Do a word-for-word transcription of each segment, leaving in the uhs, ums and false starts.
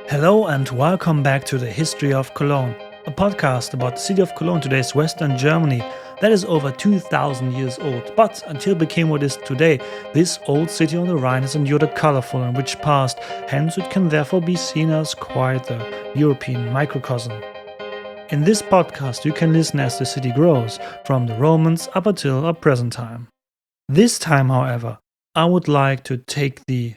Hello and welcome back to the History of Cologne, a podcast about the city of Cologne, today's Western Germany, that is over two thousand years old. But until it became what it is today, this old city on the Rhine has endured a colorful and rich past, hence it can therefore be seen as quite the European microcosm. In this podcast, you can listen as the city grows, from the Romans up until our present time. This time, however, I would like to take the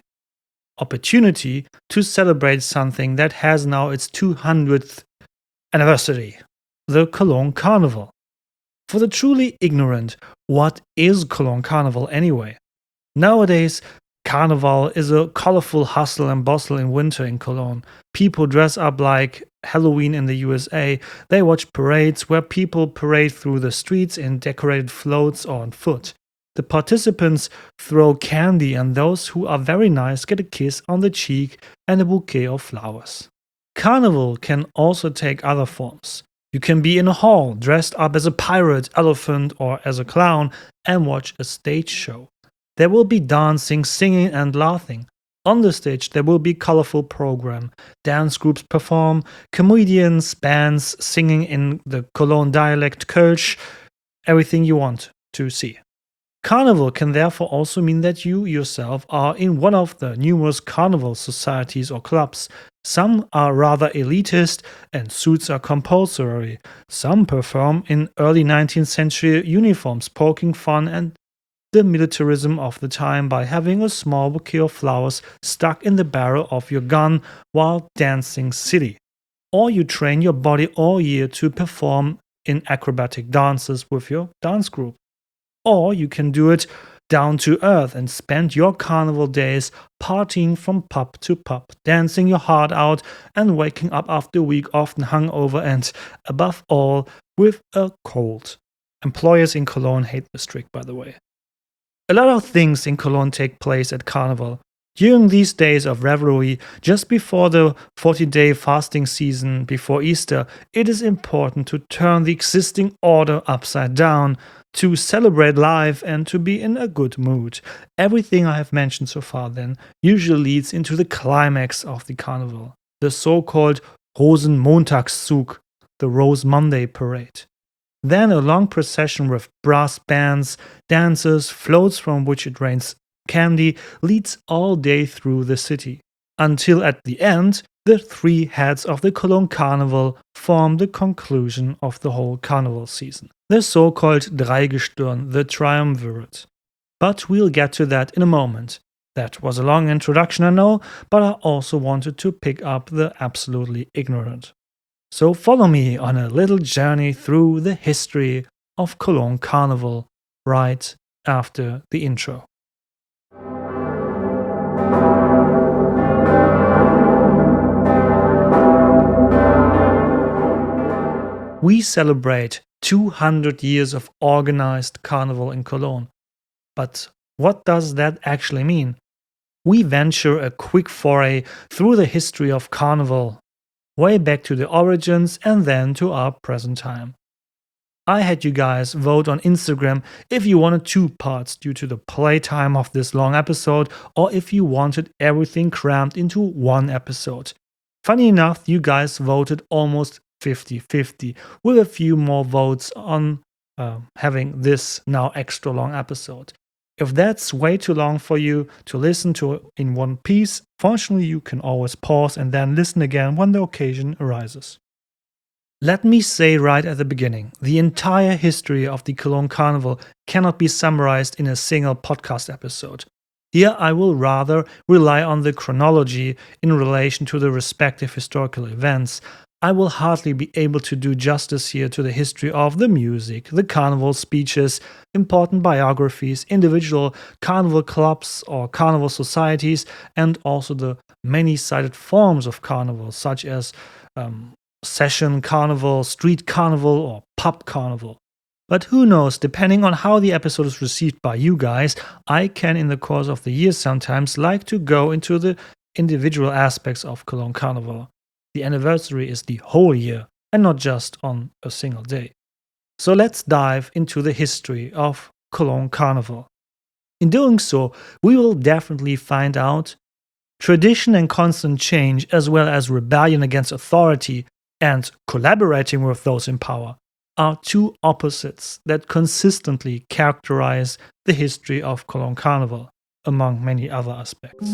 opportunity to celebrate something that has now its two hundredth anniversary, the Cologne Carnival. For the truly ignorant, what is Cologne Carnival anyway? Nowadays, Carnival is a colorful hustle and bustle in winter in Cologne. People dress up like Halloween in the U S A. They watch parades where people parade through the streets in decorated floats or on foot. The participants throw candy, and those who are very nice get a kiss on the cheek and a bouquet of flowers. Carnival can also take other forms. You can be in a hall, dressed up as a pirate, elephant, or as a clown, and watch a stage show. There will be dancing, singing, and laughing. On the stage, there will be colorful program. Dance groups perform, comedians, bands singing in the Cologne dialect Kölsch, everything you want to see. Carnival can therefore also mean that you yourself are in one of the numerous carnival societies or clubs. Some are rather elitist and suits are compulsory. Some perform in early nineteenth century uniforms, poking fun and the militarism of the time by having a small bouquet of flowers stuck in the barrel of your gun while dancing silly. Or you train your body all year to perform in acrobatic dances with your dance group. Or you can do it down to earth and spend your carnival days partying from pub to pub, dancing your heart out and waking up after a week often hungover and, above all, with a cold. Employers in Cologne hate this trick, by the way. A lot of things in Cologne take place at Carnival. During these days of revelry, just before the forty-day fasting season before Easter, it is important to turn the existing order upside down, to celebrate life and to be in a good mood. Everything I have mentioned so far then usually leads into the climax of the carnival, the so-called Rosenmontagszug, the Rose Monday parade. Then a long procession with brass bands, dancers, floats from which it rains candy leads all day through the city, until at the end, the three heads of the Cologne Carnival form the conclusion of the whole carnival season, the so-called Dreigestirn, the triumvirate. But we'll get to that in a moment. That was a long introduction, I know, but I also wanted to pick up the absolutely ignorant. So follow me on a little journey through the history of Cologne Carnival right after the intro. We celebrate two hundred years of organized carnival in Cologne. But what does that actually mean? We venture a quick foray through the history of carnival, way back to the origins and then to our present time. I had you guys vote on Instagram if you wanted two parts due to the playtime of this long episode, or if you wanted everything crammed into one episode. Funny enough, you guys voted almost fifty-fifty, with a few more votes on uh, having this now extra long episode. If that's way too long for you to listen to in one piece, fortunately you can always pause and then listen again when the occasion arises. Let me say right at the beginning, the entire history of the Cologne Carnival cannot be summarized in a single podcast episode. Here I will rather rely on the chronology in relation to the respective historical events. I will hardly be able to do justice here to the history of the music, the carnival speeches, important biographies, individual carnival clubs or carnival societies, and also the many-sided forms of carnival, such as um, session carnival, street carnival, or pub carnival. But who knows, depending on how the episode is received by you guys, I can in the course of the year sometimes like to go into the individual aspects of Cologne Carnival. The anniversary is the whole year and not just on a single day. So let's dive into the history of Cologne Carnival. In doing so, we will definitely find out Tradition and constant change, as well as rebellion against authority and collaborating with those in power, are two opposites that consistently characterize the history of Cologne Carnival, among many other aspects.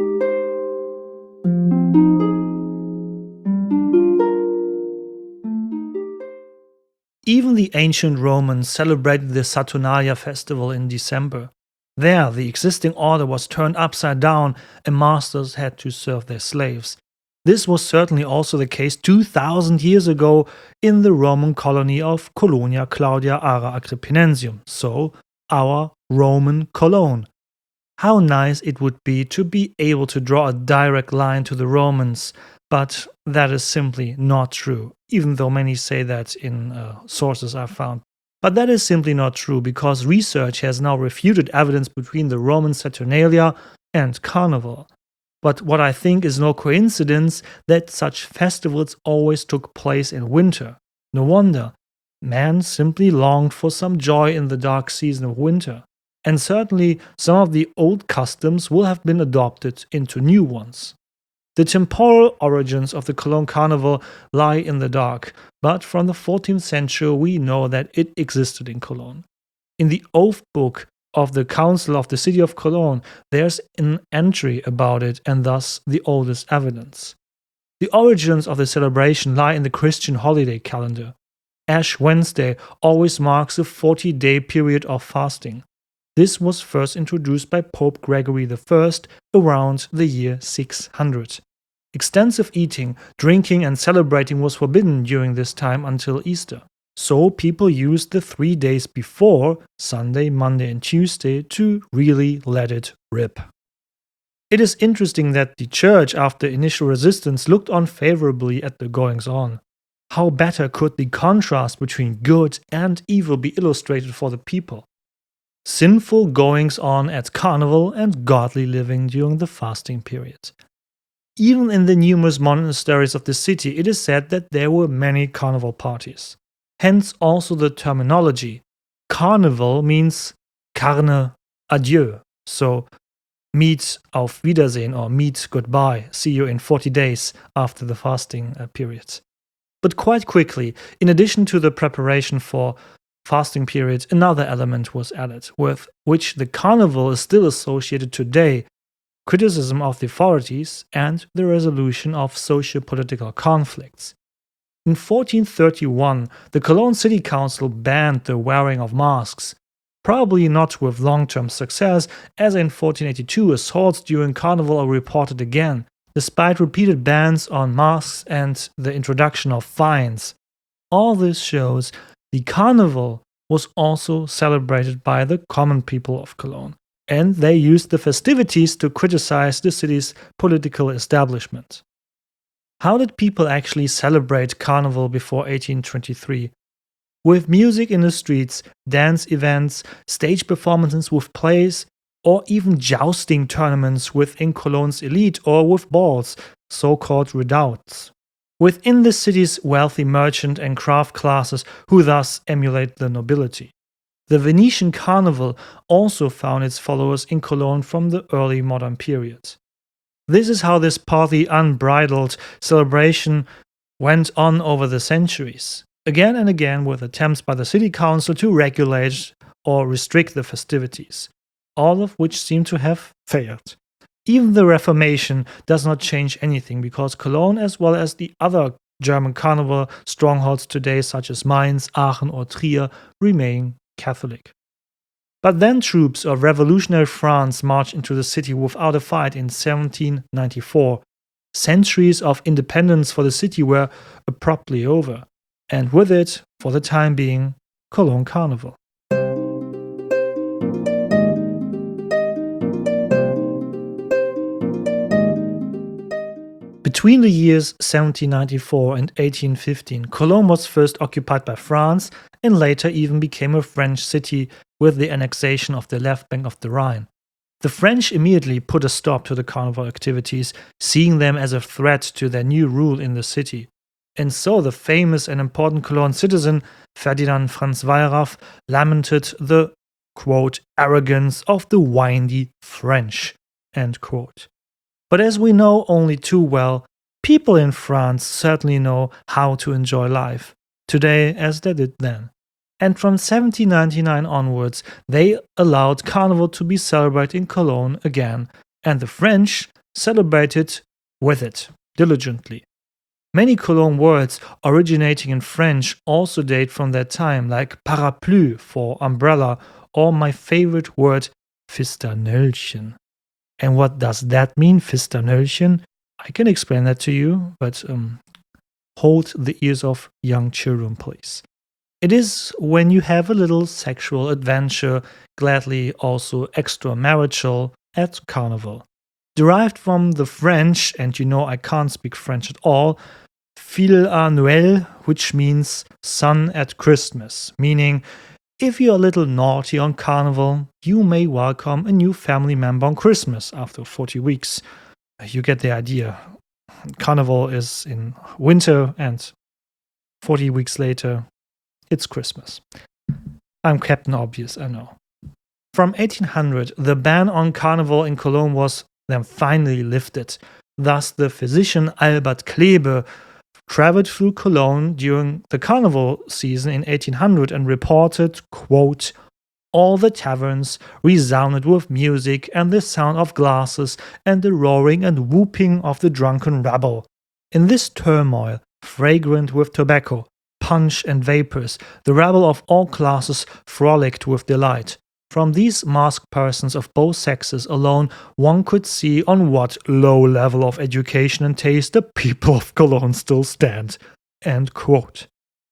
Even the ancient Romans celebrated the Saturnalia festival in December. There, the existing order was turned upside down and masters had to serve their slaves. This was certainly also the case two thousand years ago in the Roman colony of Colonia Claudia Ara Agrippinensium, so our Roman Cologne. How nice it would be to be able to draw a direct line to the Romans, but that is simply not true, even though many say that in uh, sources I've found. But that is simply not true because research has now refuted evidence between the Roman Saturnalia and Carnival. But what I think is no coincidence that such festivals always took place in winter. No wonder. Man simply longed for some joy in the dark season of winter. And certainly some of the old customs will have been adopted into new ones. The temporal origins of the Cologne Carnival lie in the dark, but from the fourteenth century we know that it existed in Cologne. In the oath book of the Council of the City of Cologne, there's an entry about it and thus the oldest evidence. The origins of the celebration lie in the Christian holiday calendar. Ash Wednesday always marks a forty-day period of fasting. This was first introduced by Pope Gregory the First around the year six hundred. Extensive eating, drinking and celebrating was forbidden during this time until Easter. So people used the three days before, Sunday, Monday and Tuesday, to really let it rip. It is interesting that the church, after initial resistance, looked on favorably at the goings-on. How better could the contrast between good and evil be illustrated for the people? Sinful goings-on at Carnival and godly living during the fasting period. Even in the numerous monasteries of the city, it is said that there were many carnival parties. Hence also the terminology. Carnival means carne adieu, so meet auf Wiedersehen or meet goodbye, see you in forty days after the fasting uh, period. But quite quickly, in addition to the preparation for fasting period, another element was added, with which the carnival is still associated today: criticism of the authorities and the resolution of socio-political conflicts. In fourteen thirty-one, the Cologne City Council banned the wearing of masks, probably not with long-term success, as in fourteen eighty-two assaults during Carnival are reported again, despite repeated bans on masks and the introduction of fines. All this shows the Carnival was also celebrated by the common people of Cologne, and they used the festivities to criticize the city's political establishment. How did people actually celebrate Carnival before eighteen twenty-three? With music in the streets, dance events, stage performances with plays, or even jousting tournaments within Cologne's elite, or with balls, so-called redoubts, within the city's wealthy merchant and craft classes who thus emulate the nobility. The Venetian Carnival also found its followers in Cologne from the early modern period. This is how this partly unbridled celebration went on over the centuries, again and again with attempts by the city council to regulate or restrict the festivities, all of which seem to have failed. Even the Reformation does not change anything, because Cologne, as well as the other German carnival strongholds today, such as Mainz, Aachen or Trier, remain Catholic. But then troops of revolutionary France marched into the city without a fight in seventeen ninety-four. Centuries of independence for the city were abruptly over, and with it, for the time being, Cologne Carnival. Between the years seventeen ninety-four and eighteen fifteen, Cologne was first occupied by France and later even became a French city with the annexation of the left bank of the Rhine. The French immediately put a stop to the carnival activities, seeing them as a threat to their new rule in the city. And so the famous and important Cologne citizen Ferdinand Franz Weyraff lamented the, quote, arrogance of the windy French, end quote. But as we know only too well, people in France certainly know how to enjoy life today as they did then. And from seventeen ninety-nine onwards, they allowed Carnival to be celebrated in Cologne again, and the French celebrated with it diligently. Many Cologne words originating in French also date from that time, like parapluie for umbrella, or my favorite word, Fisternöllchen. And what does that mean, Fisternöllchen? I can explain that to you, but um, hold the ears of young children, please. It is when you have a little sexual adventure, gladly also extramarital, at Carnival. Derived from the French, and you know I can't speak French at all, fil à Noël, which means sun at Christmas, meaning if you're a little naughty on Carnival, you may welcome a new family member on Christmas after forty weeks. You get the idea. Carnival is in winter, and forty weeks later, it's Christmas. I'm Captain Obvious, I know. From eighteen hundred, the ban on Carnival in Cologne was then finally lifted. Thus, the physician Albert Klebe traveled through Cologne during the Carnival season in eighteen hundred and reported, quote, all the taverns resounded with music and the sound of glasses and the roaring and whooping of the drunken rabble. In this turmoil, fragrant with tobacco, punch and vapors, the rabble of all classes frolicked with delight. From these masked persons of both sexes alone, one could see on what low level of education and taste the people of Cologne still stand. End quote.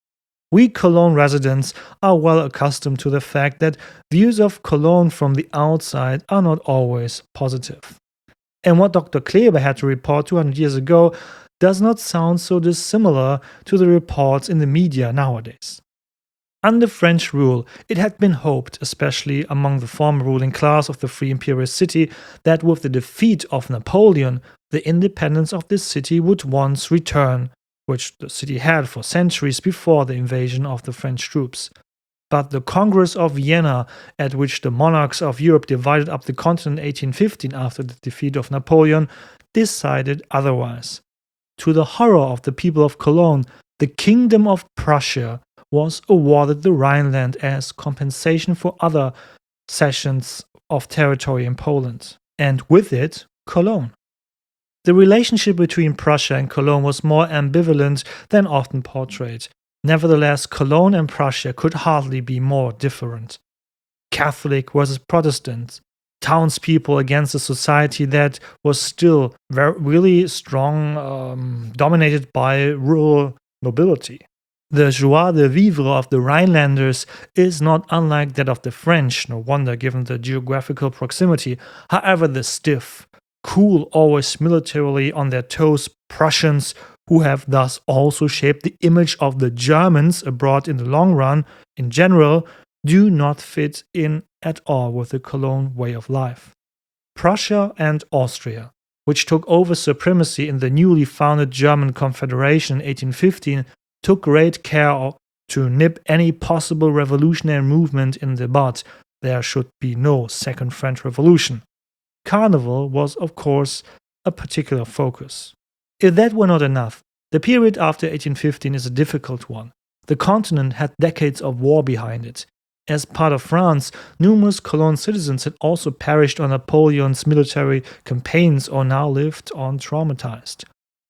We Cologne residents are well accustomed to the fact that views of Cologne from the outside are not always positive. And what Doctor Klebe had to report two hundred years ago does not sound so dissimilar to the reports in the media nowadays. Under French rule, it had been hoped, especially among the former ruling class of the Free Imperial City, that with the defeat of Napoleon, the independence of this city would once return, which the city had for centuries before the invasion of the French troops. But the Congress of Vienna, at which the monarchs of Europe divided up the continent in eighteen fifteen after the defeat of Napoleon, decided otherwise. To the horror of the people of Cologne, the Kingdom of Prussia was awarded the Rhineland as compensation for other cessions of territory in Poland, and with it, Cologne. The relationship between Prussia and Cologne was more ambivalent than often portrayed. Nevertheless, Cologne and Prussia could hardly be more different. Catholic versus Protestant, townspeople against a society that was still very, really strong, um, dominated by rural nobility. The joie de vivre of the Rhinelanders is not unlike that of the French, no wonder given the geographical proximity. However, the stiff, cool, always militarily on their toes Prussians, who have thus also shaped the image of the Germans abroad in the long run, in general, do not fit in at all with the Cologne way of life. Prussia and Austria, which took over supremacy in the newly founded German Confederation in eighteen fifteen, took great care to nip any possible revolutionary movement in the bud. There should be no Second French Revolution. Carnival was, of course, a particular focus. If that were not enough, the period after eighteen fifteen is a difficult one. The continent had decades of war behind it. As part of France, numerous Cologne citizens had also perished on Napoleon's military campaigns or now lived on traumatized.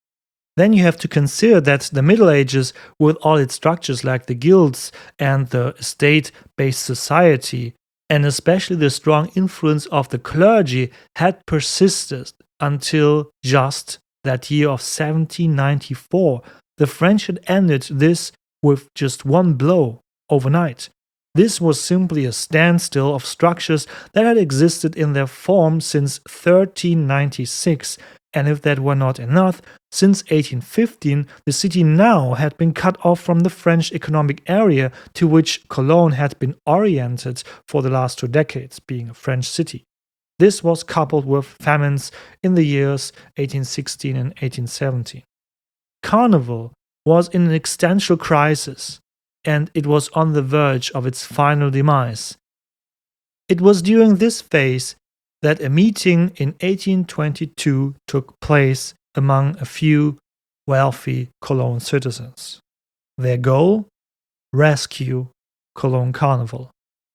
Then you have to consider that the Middle Ages, with all its structures like the guilds and the estate-based society, and especially the strong influence of the clergy, had persisted until just that year of seventeen ninety-four. The French had ended this with just one blow, overnight. This was simply a standstill of structures that had existed in their form since thirteen ninety-six, and if that were not enough, since eighteen fifteen, the city now had been cut off from the French economic area to which Cologne had been oriented for the last two decades, being a French city. This was coupled with famines in the years eighteen sixteen and eighteen seventeen. Carnival was in an existential crisis, and it was on the verge of its final demise. It was during this phase that a meeting in eighteen twenty-two took place among a few wealthy Cologne citizens. Their goal? Rescue Cologne Carnival.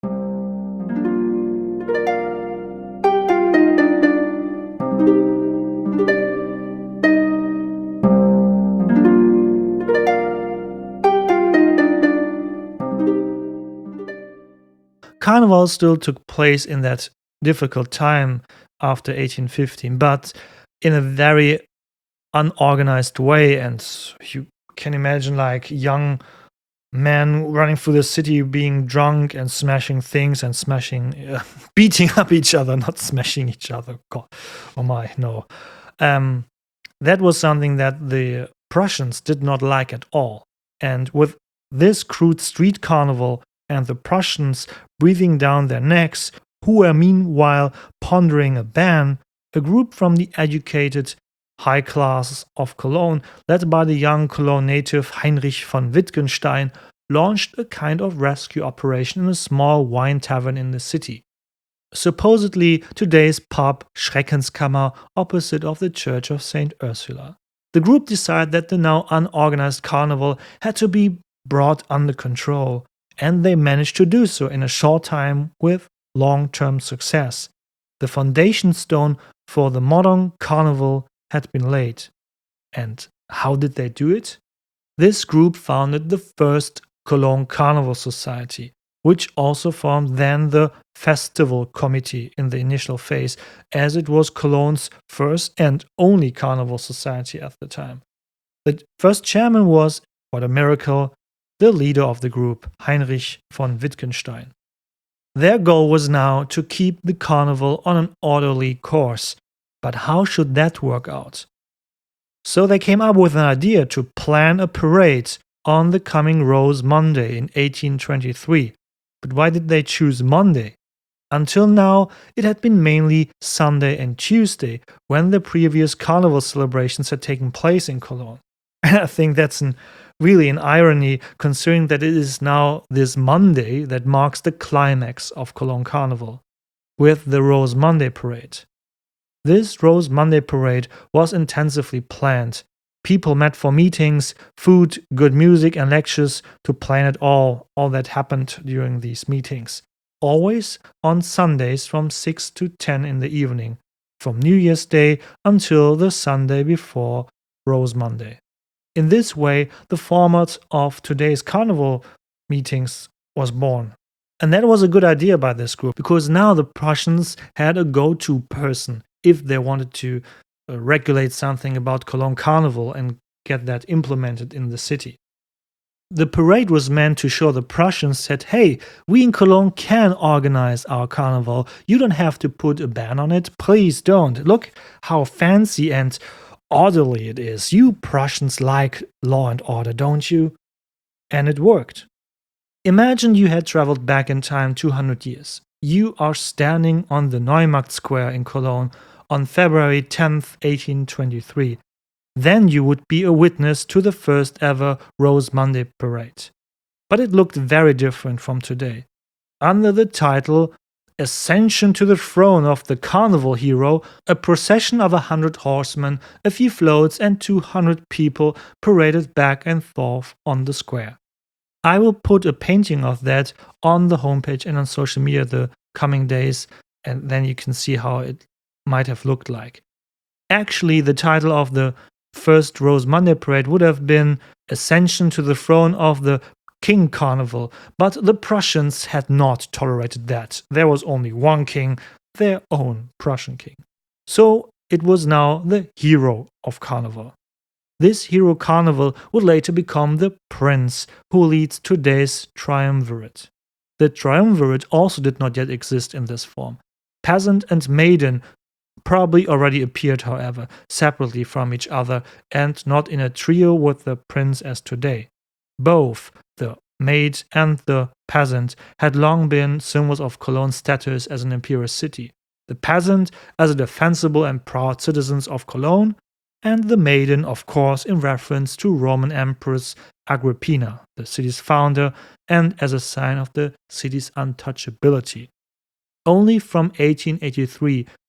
Carnival still took place in that difficult time after eighteen fifteen, but in a very unorganized way, and you can imagine like young men running through the city being drunk and smashing things and smashing uh, beating up each other, not smashing each other. God, oh my, no. Um, that was something that the Prussians did not like at all, and with this crude street carnival and the Prussians breathing down their necks, who were meanwhile pondering a ban, a group from the educated high class of Cologne, led by the young Cologne native Heinrich von Wittgenstein, launched a kind of rescue operation in a small wine tavern in the city. Supposedly today's pub Schreckenskammer opposite of the Church of Saint Ursula. The group decided that the now unorganized carnival had to be brought under control, and they managed to do so in a short time with long-term success. The foundation stone for the modern carnival had been laid. And how did they do it? This group founded the first Cologne Carnival Society, which also formed then the Festival Committee in the initial phase, as it was Cologne's first and only carnival society at the time. The first chairman was, what a miracle, the leader of the group, Heinrich von Wittgenstein. Their goal was now to keep the carnival on an orderly course. But how should that work out? So they came up with an idea to plan a parade on the coming Rose Monday in eighteen twenty-three. But why did they choose Monday? Until now, it had been mainly Sunday and Tuesday, when the previous carnival celebrations had taken place in Cologne. And I think that's an really an irony, considering that it is now this Monday that marks the climax of Cologne Carnival, with the Rose Monday Parade. This Rose Monday Parade was intensively planned. People met for meetings, food, good music and lectures to plan it all, all that happened during these meetings. Always on Sundays from six to ten in the evening, from New Year's Day until the Sunday before Rose Monday. In this way, the format of today's carnival meetings was born. And that was a good idea by this group, because now the Prussians had a go-to person if they wanted to uh, regulate something about Cologne Carnival and get that implemented in the city. The parade was meant to show the Prussians that, hey, we in Cologne can organize our carnival. You don't have to put a ban on it. Please don't. Look how fancy and orderly it is. You Prussians like law and order, don't you? And it worked. Imagine you had traveled back in time two hundred years. You are standing on the Neumarkt Square in Cologne on February tenth, eighteen twenty-three. Then you would be a witness to the first ever Rose Monday Parade. But it looked very different from today. Under the title Ascension to the Throne of the Carnival Hero, a procession of a hundred horsemen, a few floats and two hundred people paraded back and forth on the square. I will put a painting of that on the homepage and on social media the coming days, and then you can see how it might have looked like. Actually, the title of the first Rose Monday Parade would have been Ascension to the Throne of the King Carnival, but the Prussians had not tolerated that. There was only one king, their own Prussian king. So it was now the hero of Carnival. This hero Carnival would later become the prince who leads today's triumvirate. The triumvirate also did not yet exist in this form. Peasant and maiden probably already appeared, however, separately from each other and not in a trio with the prince as today. Both the maid and the peasant had long been symbols of Cologne's status as an imperial city. The peasant as a defensible and proud citizens of Cologne, and the maiden, of course, in reference to Roman Empress Agrippina, the city's founder, and as a sign of the city's untouchability. Only from eighteen eighty-three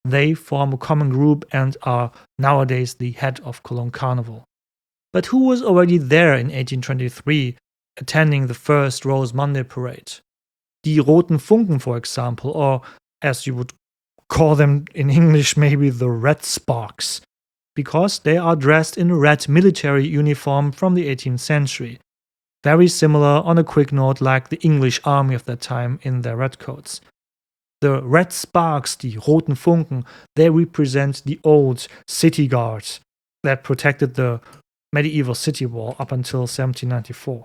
They form a common group and are nowadays the head of Cologne Carnival. But who was already there in eighteen twenty-three, attending the first Rose Monday parade? Die Roten Funken, for example, or as you would call them in English, maybe the Red Sparks, because they are dressed in a red military uniform from the eighteenth century. Very similar, on a quick note, like the English army of that time in their red coats. The Red Sparks, die Roten Funken, they represent the old city guards that protected the medieval city wall up until seventeen ninety-four.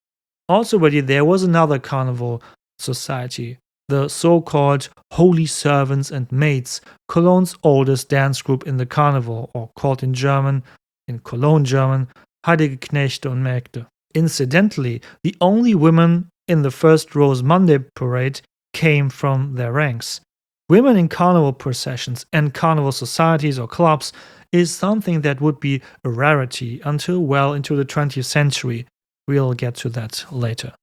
Also already there was another carnival society, the so-called Holy Servants and Maids, Cologne's oldest dance group in the carnival, or called in German, in Cologne German, Heilige Knechte und Mägde. Incidentally, the only women in the first Rose Monday parade came from their ranks. Women in carnival processions and carnival societies or clubs is something that would be a rarity until well into the twentieth century. We'll get to that later.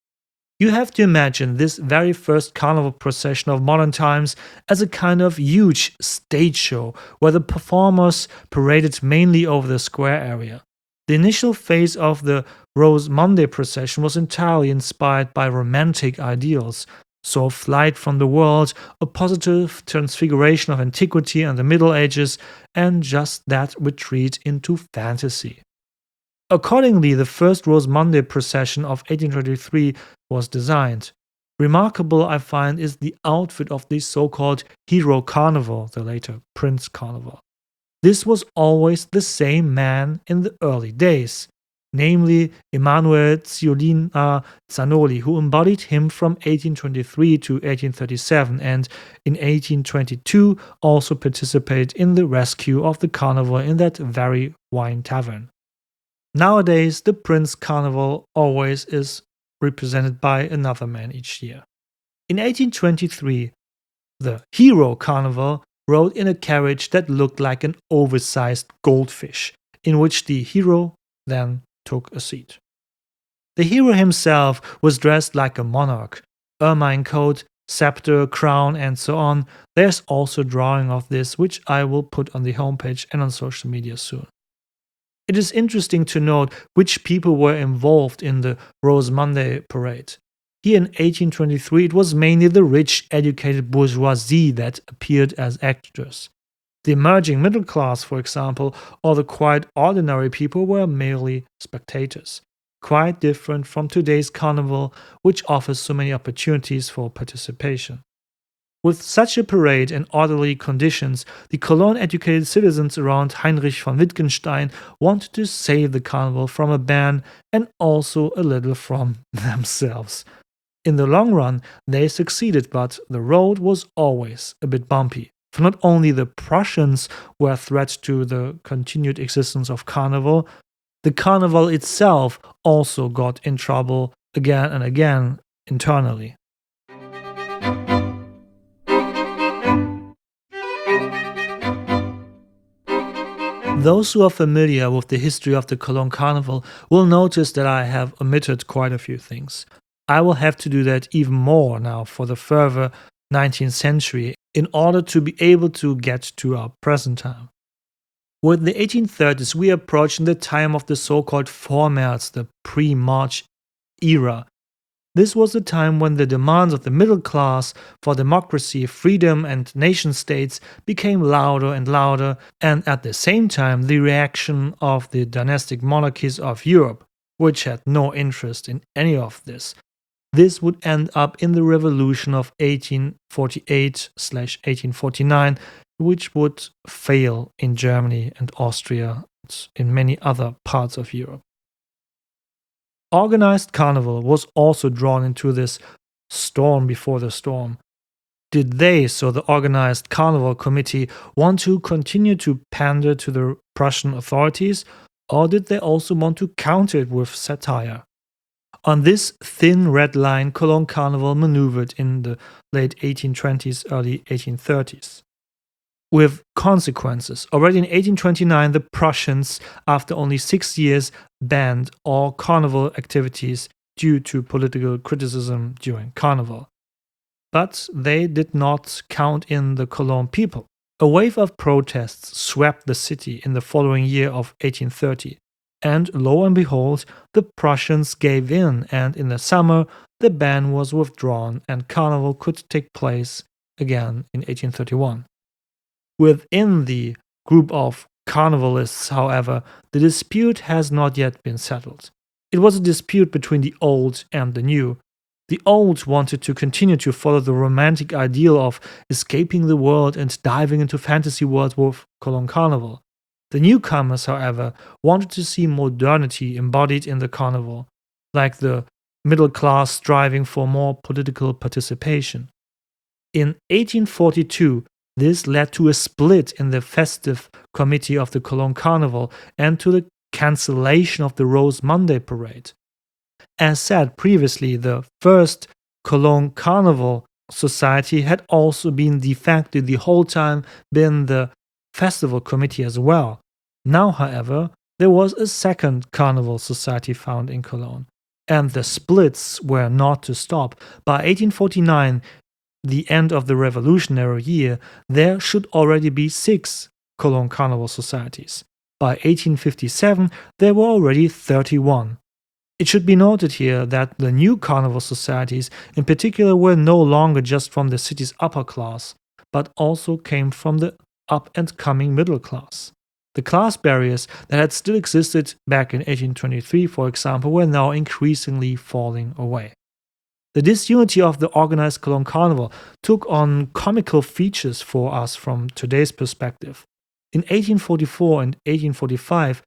You have to imagine this very first carnival procession of modern times as a kind of huge stage show where the performers paraded mainly over the square area. The initial phase of the Rose Monday procession was entirely inspired by romantic ideals. So flight from the world, a positive transfiguration of antiquity and the Middle Ages, and just that retreat into fantasy. Accordingly, the first Rose Monday procession of eighteen twenty-three was designed. Remarkable, I find, is the outfit of the so-called Hero Carnival, the later Prince Carnival. This was always the same man in the early days, namely Emanuele Ciolina Zanoli, who embodied him from eighteen twenty-three to eighteen thirty-seven and in eighteen twenty-two also participated in the rescue of the carnival in that very wine tavern. Nowadays, the Prince Carnival always is represented by another man each year. In eighteen twenty-three, the Hero Carnival rode in a carriage that looked like an oversized goldfish, in which the hero then took a seat. The hero himself was dressed like a monarch, ermine coat, scepter, crown, and so on. There's also a drawing of this, which I will put on the homepage and on social media soon. It is interesting to note which people were involved in the Rose Monday parade. Here in eighteen twenty-three, it was mainly the rich, educated bourgeoisie that appeared as actors. The emerging middle class, for example, or the quite ordinary people were merely spectators. Quite different from today's carnival, which offers so many opportunities for participation. With such a parade and orderly conditions, the Cologne-educated citizens around Heinrich von Wittgenstein wanted to save the carnival from a ban and also a little from themselves. In the long run, they succeeded, but the road was always a bit bumpy. For not only the Prussians were a threat to the continued existence of carnival, the carnival itself also got in trouble again and again internally. Those who are familiar with the history of the Cologne Carnival will notice that I have omitted quite a few things. I will have to do that even more now for the further nineteenth century in order to be able to get to our present time. With the eighteen thirties, we are approaching the time of the so-called Vormärz, the pre-March era. This was the time when the demands of the middle class for democracy, freedom, and nation-states became louder and louder, and at the same time the reaction of the dynastic monarchies of Europe, which had no interest in any of this. This would end up in the revolution of eighteen forty-eight to eighteen forty-nine, which would fail in Germany and Austria and in many other parts of Europe. Organized carnival was also drawn into this storm before the storm. Did they, so the organized carnival committee, want to continue to pander to the Prussian authorities, or did they also want to counter it with satire? On this thin red line, Cologne Carnival maneuvered in the late eighteen twenties, early eighteen thirties. With consequences. Already in eighteen twenty-nine, the Prussians, after only six years, banned all carnival activities due to political criticism during carnival. But they did not count in the Cologne people. A wave of protests swept the city in the following year of eighteen thirty, and lo and behold, the Prussians gave in, and in the summer the ban was withdrawn and carnival could take place again in eighteen thirty-one. Within the group of carnivalists, however, the dispute has not yet been settled. It was a dispute between the old and the new. The old wanted to continue to follow the romantic ideal of escaping the world and diving into fantasy worlds with Cologne Carnival. The newcomers, however, wanted to see modernity embodied in the carnival, like the middle class striving for more political participation. In eighteen forty-two, this led to a split in the festive committee of the Cologne Carnival and to the cancellation of the Rose Monday parade. As said previously, the first Cologne Carnival Society had also been de facto the whole time been the festival committee as well. Now, however, there was a second Carnival Society found in Cologne, and the splits were not to stop. By eighteen forty-nine, the end of the revolutionary year, there should already be six Cologne Carnival Societies. By eighteen fifty-seven, there were already thirty-one. It should be noted here that the new carnival societies in particular were no longer just from the city's upper class, but also came from the up-and-coming middle class. The class barriers that had still existed back in eighteen twenty-three, for example, were now increasingly falling away. The disunity of the organized Cologne Carnival took on comical features for us from today's perspective. In eighteen forty-four and eighteen forty-five,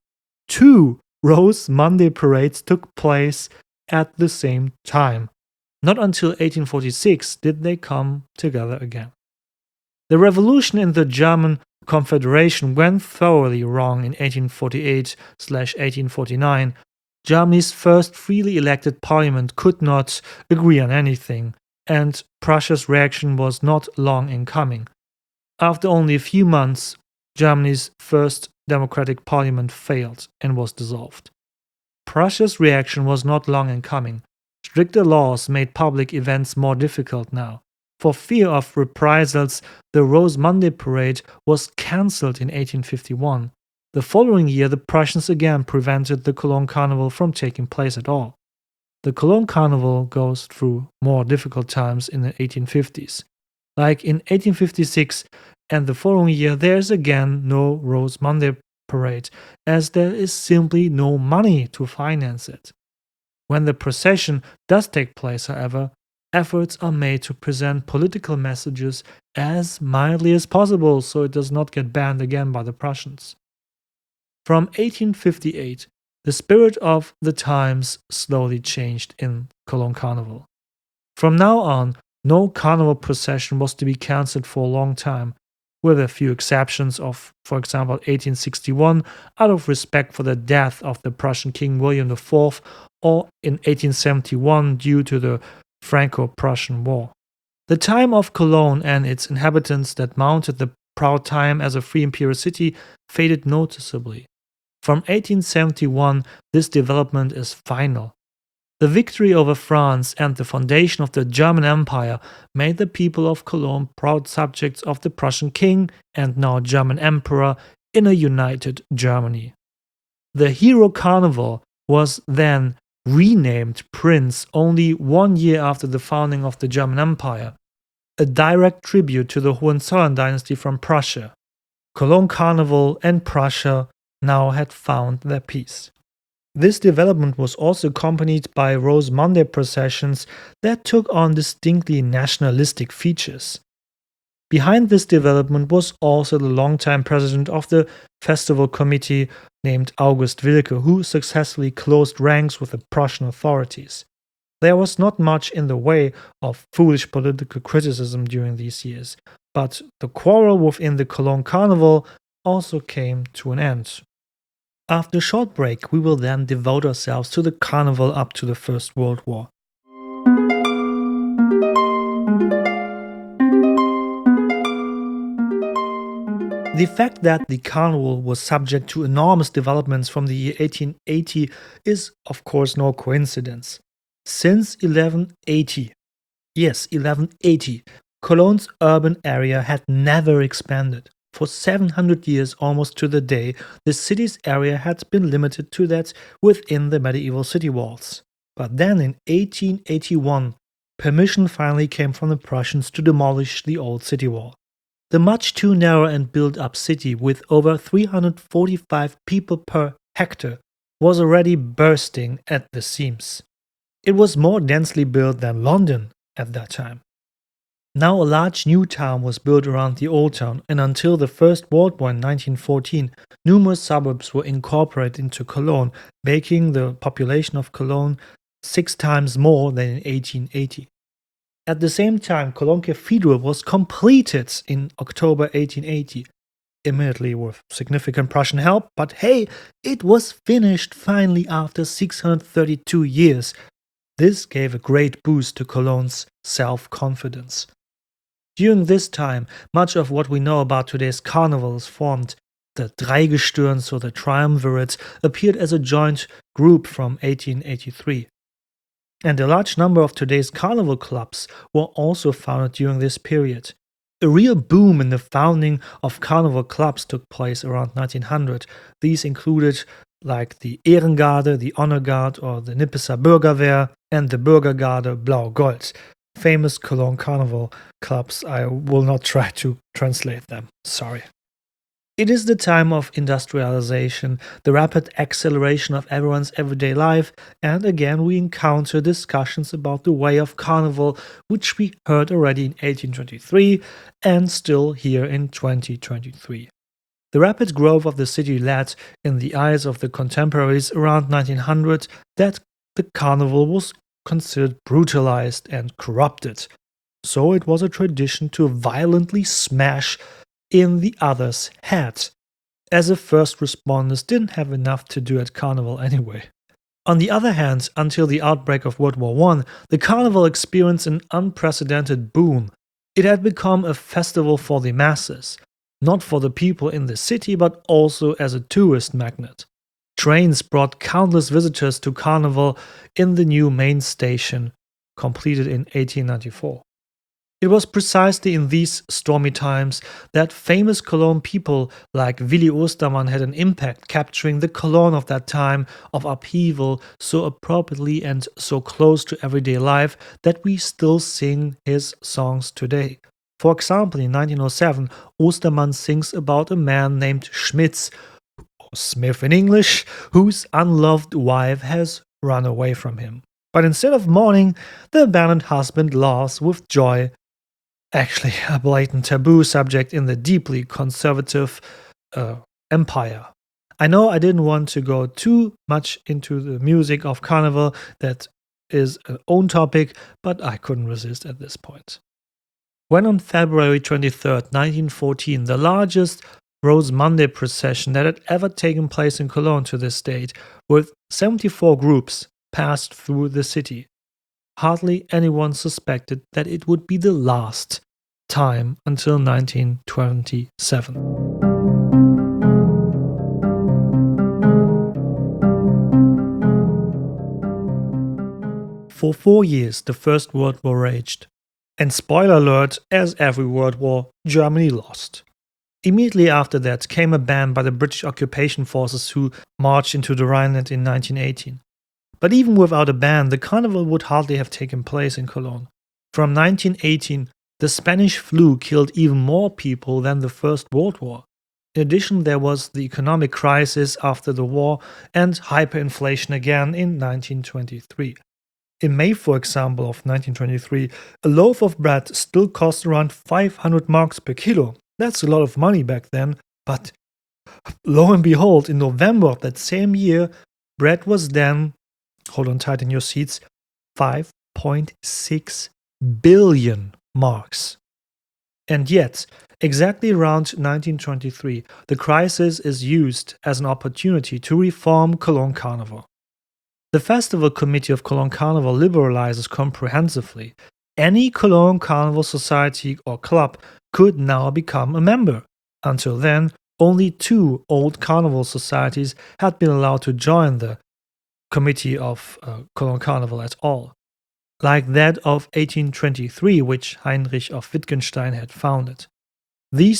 two Rose Monday parades took place at the same time. Not until eighteen forty-six did they come together again. The revolution in the German Confederation went thoroughly wrong in eighteen forty-eight to eighteen forty-nine. Germany's first freely elected parliament could not agree on anything, and Prussia's reaction was not long in coming. After only a few months, Germany's first democratic parliament failed and was dissolved. Prussia's reaction was not long in coming. Stricter laws made public events more difficult now. For fear of reprisals, the Rose Monday parade was cancelled in eighteen fifty-one. The following year, the Prussians again prevented the Cologne Carnival from taking place at all. The Cologne Carnival goes through more difficult times in the eighteen fifties. Like in eighteen fifty-six and the following year, there is again no Rose Monday parade, as there is simply no money to finance it. When the procession does take place, however, efforts are made to present political messages as mildly as possible so it does not get banned again by the Prussians. From eighteen fifty-eight, the spirit of the times slowly changed in Cologne Carnival. From now on, no carnival procession was to be cancelled for a long time, with a few exceptions of, for example, eighteen sixty-one, out of respect for the death of the Prussian King William the Fourth, or in eighteen seventy-one due to the Franco-Prussian War. The time of Cologne and its inhabitants that mounted the proud time as a free imperial city faded noticeably. From eighteen seventy-one, this development is final. The victory over France and the foundation of the German Empire made the people of Cologne proud subjects of the Prussian king and now German emperor in a united Germany. The hero carnival was then renamed Prince only one year after the founding of the German Empire, a direct tribute to the Hohenzollern dynasty from Prussia. Cologne Carnival and Prussia now had found their peace. This development was also accompanied by Rose Monday processions that took on distinctly nationalistic features. Behind this development was also the longtime president of the festival committee named August Wilke, who successfully closed ranks with the Prussian authorities. There was not much in the way of foolish political criticism during these years, but the quarrel within the Cologne Carnival also came to an end. After a short break, we will then devote ourselves to the carnival up to the First World War. The fact that the carnival was subject to enormous developments from the year eighteen eighty is, of course, no coincidence. Since eleven eighty, yes, eleven eighty, Cologne's urban area had never expanded. For seven hundred years, almost to the day, the city's area had been limited to that within the medieval city walls. But then in eighteen eighty-one, permission finally came from the Prussians to demolish the old city wall. The much too narrow and built-up city, with over three hundred forty-five people per hectare, was already bursting at the seams. It was more densely built than London at that time. Now a large new town was built around the old town, and until the First World War in nineteen fourteen, numerous suburbs were incorporated into Cologne, making the population of Cologne six times more than in eighteen eighty. At the same time, Cologne Cathedral was completed in October eighteen eighty, immediately with significant Prussian help, but hey, it was finished finally after six hundred thirty-two years. This gave a great boost to Cologne's self-confidence. During this time, much of what we know about today's carnivals formed. The Dreigestirns, or the Triumvirates, appeared as a joint group from eighteen eighty-three. And a large number of today's carnival clubs were also founded during this period. A real boom in the founding of carnival clubs took place around nineteen hundred. These included like the Ehrengarde, the Honor Guard, or the Nippeser Bürgerwehr, and the Bürgergarde Blau-Gold. Famous Cologne carnival clubs. I will not try to translate them, sorry. It is the time of industrialization, the rapid acceleration of everyone's everyday life, and again we encounter discussions about the way of carnival, which we heard already in eighteen twenty-three and still here in twenty twenty-three. The rapid growth of the city led, in the eyes of the contemporaries around nineteen hundred, that the carnival was considered brutalized and corrupted. So it was a tradition to violently smash in the other's head, as if first responders didn't have enough to do at carnival anyway. On the other hand, until the outbreak of World War One, the carnival experienced an unprecedented boom. It had become a festival for the masses, not for the people in the city, but also as a tourist magnet. Trains brought countless visitors to Carnival in the new main station, completed in eighteen ninety-four. It was precisely in these stormy times that famous Cologne people like Willi Ostermann had an impact, capturing the Cologne of that time of upheaval so appropriately and so close to everyday life that we still sing his songs today. For example, in nineteen oh seven, Ostermann sings about a man named Schmitz, Smith in English, whose unloved wife has run away from him. But instead of mourning, the abandoned husband laughs with joy. Actually, a blatant taboo subject in the deeply conservative uh, empire. I know I didn't want to go too much into the music of Carnival, that is an own topic, but I couldn't resist at this point. When on February twenty-third, nineteen fourteen, the largest Rose Monday procession that had ever taken place in Cologne to this date, with seventy-four groups, passed through the city. Hardly anyone suspected that it would be the last time until nineteen twenty-seven. For four years, the First World War raged. And spoiler alert, as every world war, Germany lost. Immediately after that came a ban by the British occupation forces who marched into the Rhineland in nineteen eighteen. But even without a ban, the carnival would hardly have taken place in Cologne. From nineteen eighteen, the Spanish flu killed even more people than the First World War. In addition, there was the economic crisis after the war and hyperinflation again in nineteen twenty-three. In May, for example, of nineteen twenty-three, a loaf of bread still cost around five hundred marks per kilo. That's a lot of money back then, but lo and behold, in November of that same year, bread was then, hold on tight in your seats, five point six billion marks. And yet, exactly around nineteen twenty-three, the crisis is used as an opportunity to reform Cologne Carnival. The Festival Committee of Cologne Carnival liberalizes comprehensively. Any Cologne Carnival society or club could now become a member. Until then, only two old carnival societies had been allowed to join the Committee of uh, Cologne Carnival at all, like that of eighteen twenty-three, which Heinrich of Wittgenstein had founded. These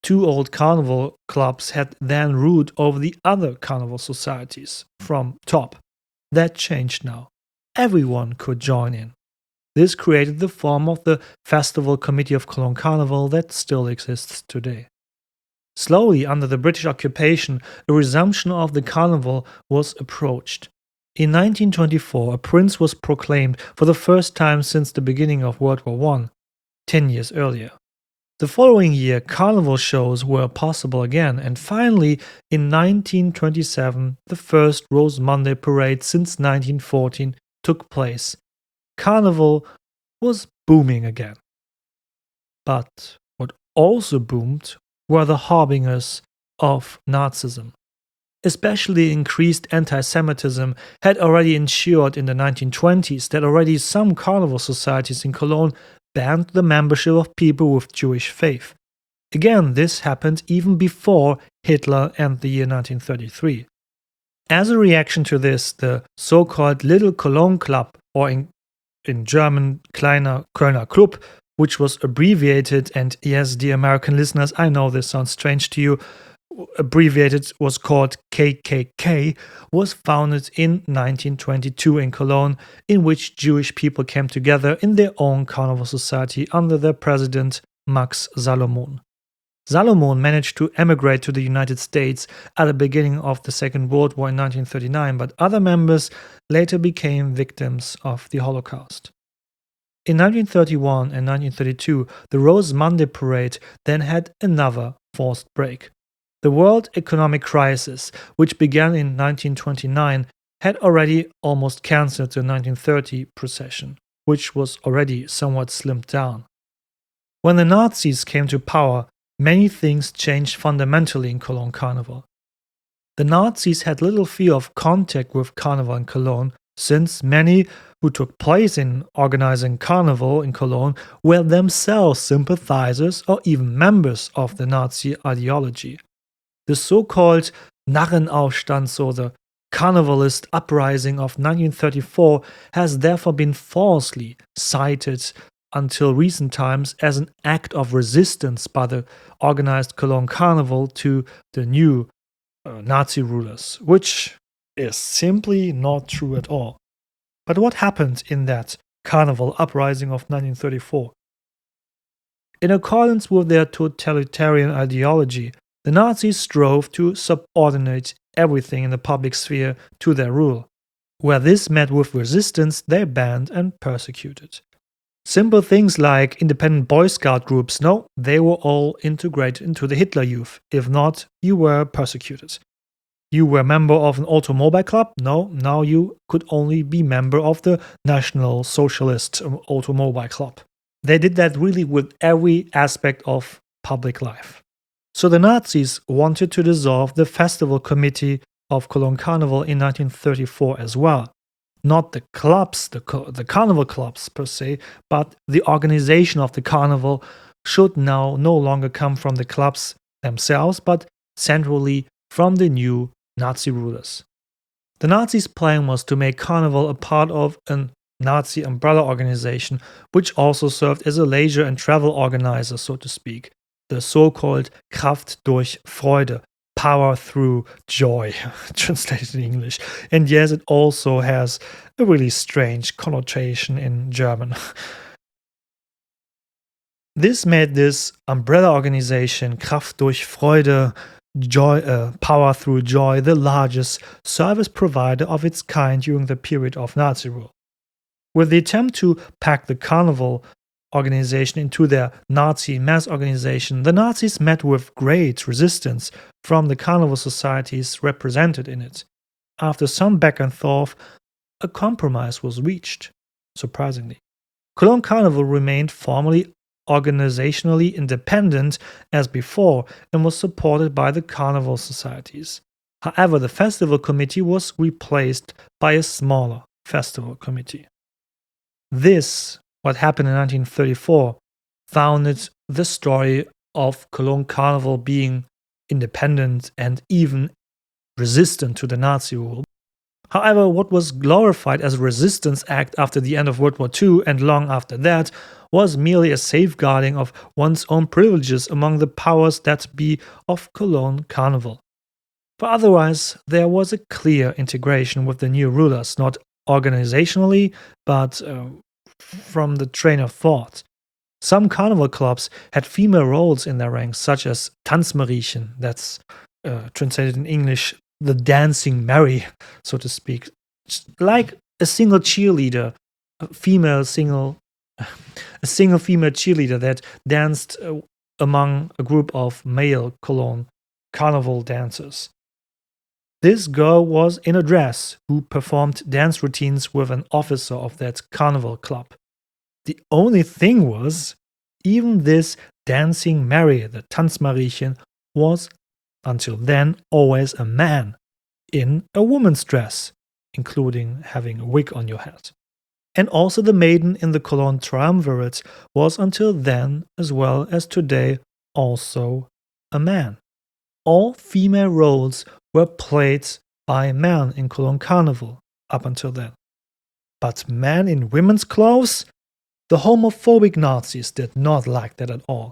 two old carnival clubs had then ruled over the other carnival societies from top. That changed now. Everyone could join in. This created the form of the Festival Committee of Cologne Carnival that still exists today. Slowly, under the British occupation, a resumption of the carnival was approached. In nineteen twenty-four, a prince was proclaimed for the first time since the beginning of World War One, ten years earlier. The following year, carnival shows were possible again, and finally, in nineteen twenty-seven, the first Rose Monday parade since nineteen fourteen took place. Carnival was booming again. But what also boomed were the harbingers of Nazism. Especially increased anti-Semitism had already ensured in the nineteen twenties that already some carnival societies in Cologne banned the membership of people with Jewish faith. Again, this happened even before Hitler and the year nineteen thirty-three. As a reaction to this, the so-called Little Cologne Club, or in, in German Kleiner Kölner Club, which was abbreviated, and yes, dear American listeners, I know this sounds strange to you, abbreviated was called K K K, was founded in nineteen twenty-two in Cologne, in which Jewish people came together in their own carnival society under their president Max Salomon. Salomon managed to emigrate to the United States at the beginning of the Second World War in nineteen thirty-nine, but other members later became victims of the Holocaust. In nineteen thirty-one and nineteen thirty-two, the Rose Monday Parade then had another forced break. The world economic crisis, which began in nineteen twenty-nine, had already almost cancelled the nineteen thirty procession, which was already somewhat slimmed down. When the Nazis came to power, many things changed fundamentally in Cologne Carnival. The Nazis had little fear of contact with Carnival in Cologne, since many who took place in organizing Carnival in Cologne were themselves sympathizers or even members of the Nazi ideology. The so-called Narrenaufstand, so the Carnivalist uprising of nineteen thirty-four, has therefore been falsely cited until recent times as an act of resistance by the organized Cologne Carnival to the new uh, Nazi rulers, which is simply not true at all. But what happened in that Carnival uprising of nineteen thirty-four? In accordance with their totalitarian ideology, the Nazis strove to subordinate everything in the public sphere to their rule. Where this met with resistance, they banned and persecuted. Simple things like independent Boy Scout groups, no, they were all integrated into the Hitler Youth. If not, you were persecuted. You were a member of an automobile club? No, now you could only be member of the National Socialist Automobile Club. They did that really with every aspect of public life. So the Nazis wanted to dissolve the Festival Committee of Cologne Carnival in nineteen thirty-four as well. Not the clubs, the, the carnival clubs per se, but the organization of the carnival should now no longer come from the clubs themselves, but centrally from the new Nazi rulers. The Nazis' plan was to make Carnival a part of a Nazi umbrella organization, which also served as a leisure and travel organizer, so to speak. The so-called Kraft durch Freude, power through joy, translated in English. And yes, it also has a really strange connotation in German. This made this umbrella organization, Kraft durch Freude, joy, uh, power through joy, the largest service provider of its kind during the period of Nazi rule. With the attempt to pack the carnival organization into their Nazi mass organization, the Nazis met with great resistance from the carnival societies represented in it. After some back and forth, a compromise was reached, surprisingly. Cologne Carnival remained formally organizationally independent as before and was supported by the carnival societies. However, the festival committee was replaced by a smaller festival committee. This, what happened in nineteen thirty-four, founded the story of Cologne Carnival being independent and even resistant to the Nazi rule. However, what was glorified as a resistance act after the end of World War Two and long after that was merely a safeguarding of one's own privileges among the powers that be of Cologne Carnival. For otherwise, there was a clear integration with the new rulers, not organizationally, but uh, from the train of thought. Some carnival clubs had female roles in their ranks, such as Tanzmariechen, that's uh, translated in English, the dancing Mary, so to speak. Like a single cheerleader, a female single, a single female cheerleader that danced uh, among a group of male Cologne carnival dancers. This girl was in a dress who performed dance routines with an officer of that carnival club. The only thing was, even this dancing Mary, the Tanzmariechen, was until then always a man in a woman's dress, including having a wig on your head. And also the maiden in the Cologne Triumvirate was until then, as well as today, also a man. All female roles were played by men in Cologne Carnival up until then. But men in women's clothes? The homophobic Nazis did not like that at all.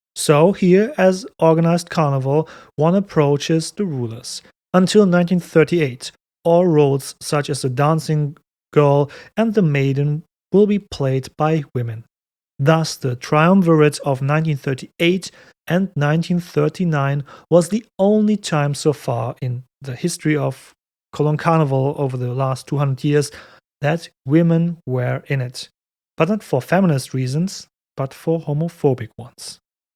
So here, as organized carnival, one approaches the rulers. Until nineteen thirty-eight, all roles such as the dancing girl and the maiden will be played by women. Thus, the triumvirate of nineteen thirty-eight and nineteen thirty-nine was the only time so far in the history of Cologne Carnival over the last two hundred years that women were in it. But not for feminist reasons, but for homophobic ones.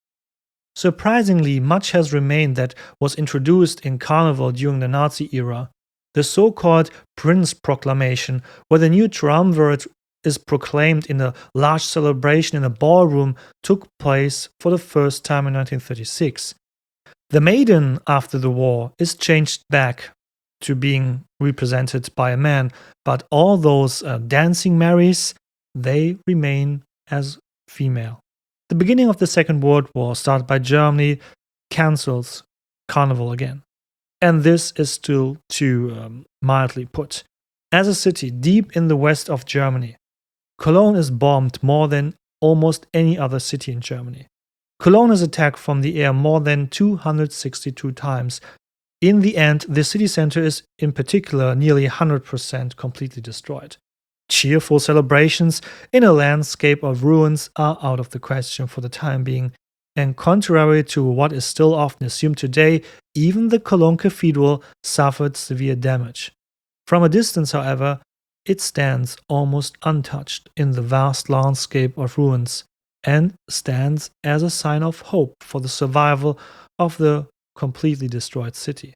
Surprisingly, much has remained that was introduced in Carnival during the Nazi era. The so-called Prince Proclamation, where the new triumvirate is proclaimed in a large celebration in a ballroom, took place for the first time in nineteen thirty-six. The maiden, after the war, is changed back to being represented by a man, but all those uh, dancing Marys, they remain as female. The beginning of the Second World War, started by Germany, cancels Carnival again. And this is still too um, mildly put. As a city deep in the west of Germany, Cologne is bombed more than almost any other city in Germany. Cologne is attacked from the air more than two hundred sixty-two times. In the end, the city center is in particular nearly one hundred percent completely destroyed. Cheerful celebrations in a landscape of ruins are out of the question for the time being, and contrary to what is still often assumed today, even the Cologne Cathedral suffered severe damage. From a distance, however, it stands almost untouched in the vast landscape of ruins and stands as a sign of hope for the survival of the completely destroyed city.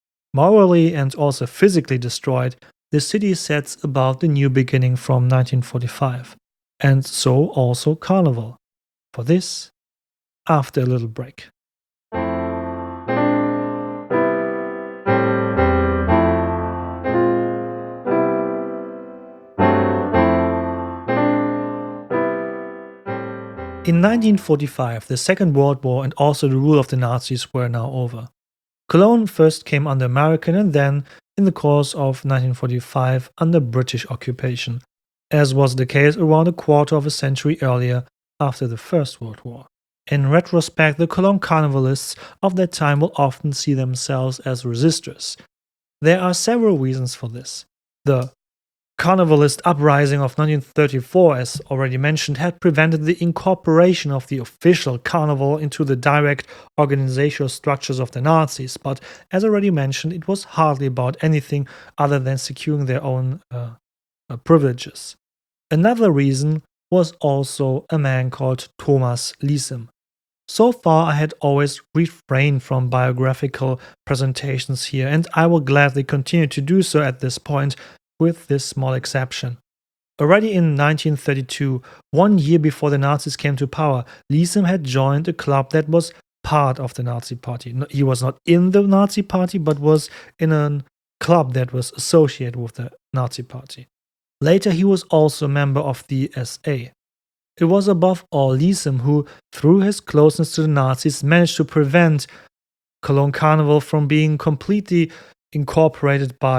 Morally and also physically destroyed, the city sets about the new beginning from nineteen forty-five, and so also Carnival. For this, after a little break. In nineteen forty-five, the Second World War and also the rule of the Nazis were now over. Cologne first came under American and then, in the course of nineteen forty-five, under British occupation, as was the case around a quarter of a century earlier after the First World War. In retrospect, the Cologne Carnivalists of that time will often see themselves as resistors. There are several reasons for this. The Carnivalist uprising of nineteen thirty-four, as already mentioned, had prevented the incorporation of the official carnival into the direct organizational structures of the Nazis, but as already mentioned, it was hardly about anything other than securing their own uh, uh, privileges. Another reason was also a man called Thomas Liessem. So far, I had always refrained from biographical presentations here, and I will gladly continue to do so at this point, with this small exception. Already in nineteen thirty-two, one year before the Nazis came to power, Liessem had joined a club that was part of the Nazi Party. He was not in the Nazi Party, but was in a club that was associated with the Nazi Party. Later, he was also a member of the S A. It was above all Liessem who, through his closeness to the Nazis, managed to prevent Cologne Carnival from being completely incorporated by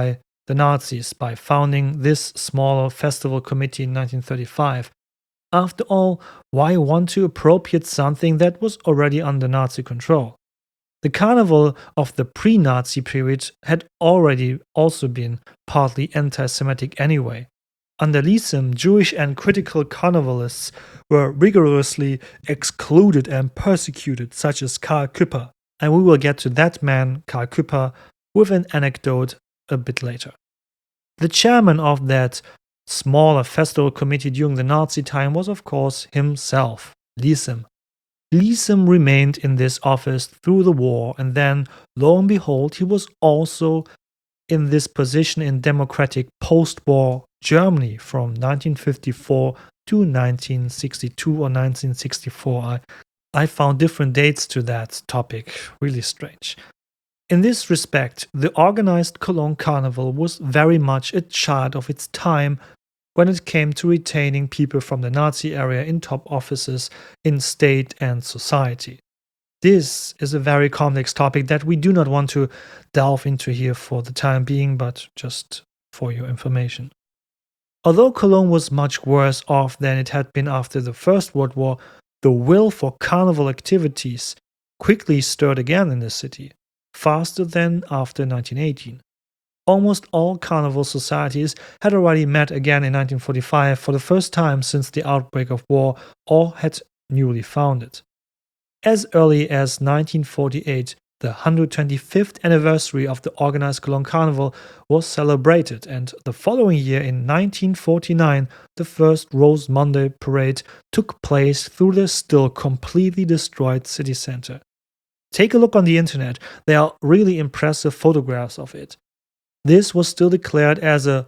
the Nazis by founding this smaller festival committee in nineteen thirty-five. After all, why want to appropriate something that was already under Nazi control? The carnival of the pre-Nazi period had already also been partly anti-Semitic anyway. Under Lisem, Jewish and critical carnivalists were rigorously excluded and persecuted, such as Karl Küpper, and we will get to that man, Karl Küpper, with an anecdote a bit later. The chairman of that smaller festival committee during the Nazi time was, of course, himself, Lisem. Lisem remained in this office through the war, and then, lo and behold, he was also in this position in democratic post-war Germany from nineteen fifty-four to nineteen sixty-two or nineteen sixty-four. I, I found different dates to that topic, really strange. In this respect, the organized Cologne Carnival was very much a child of its time when it came to retaining people from the Nazi area in top offices in state and society. This is a very complex topic that we do not want to delve into here for the time being, but just for your information. Although Cologne was much worse off than it had been after the First World War, the will for carnival activities quickly stirred again in the city, faster than after nineteen eighteen. Almost all carnival societies had already met again in nineteen forty-five for the first time since the outbreak of war, or had newly founded. As early as nineteen forty-eight, the one hundred twenty-fifth anniversary of the organized Cologne Carnival was celebrated, and the following year in nineteen forty-nine, the first Rose Monday parade took place through the still completely destroyed city center. Take a look on the internet, there are really impressive photographs of it. This was still declared as a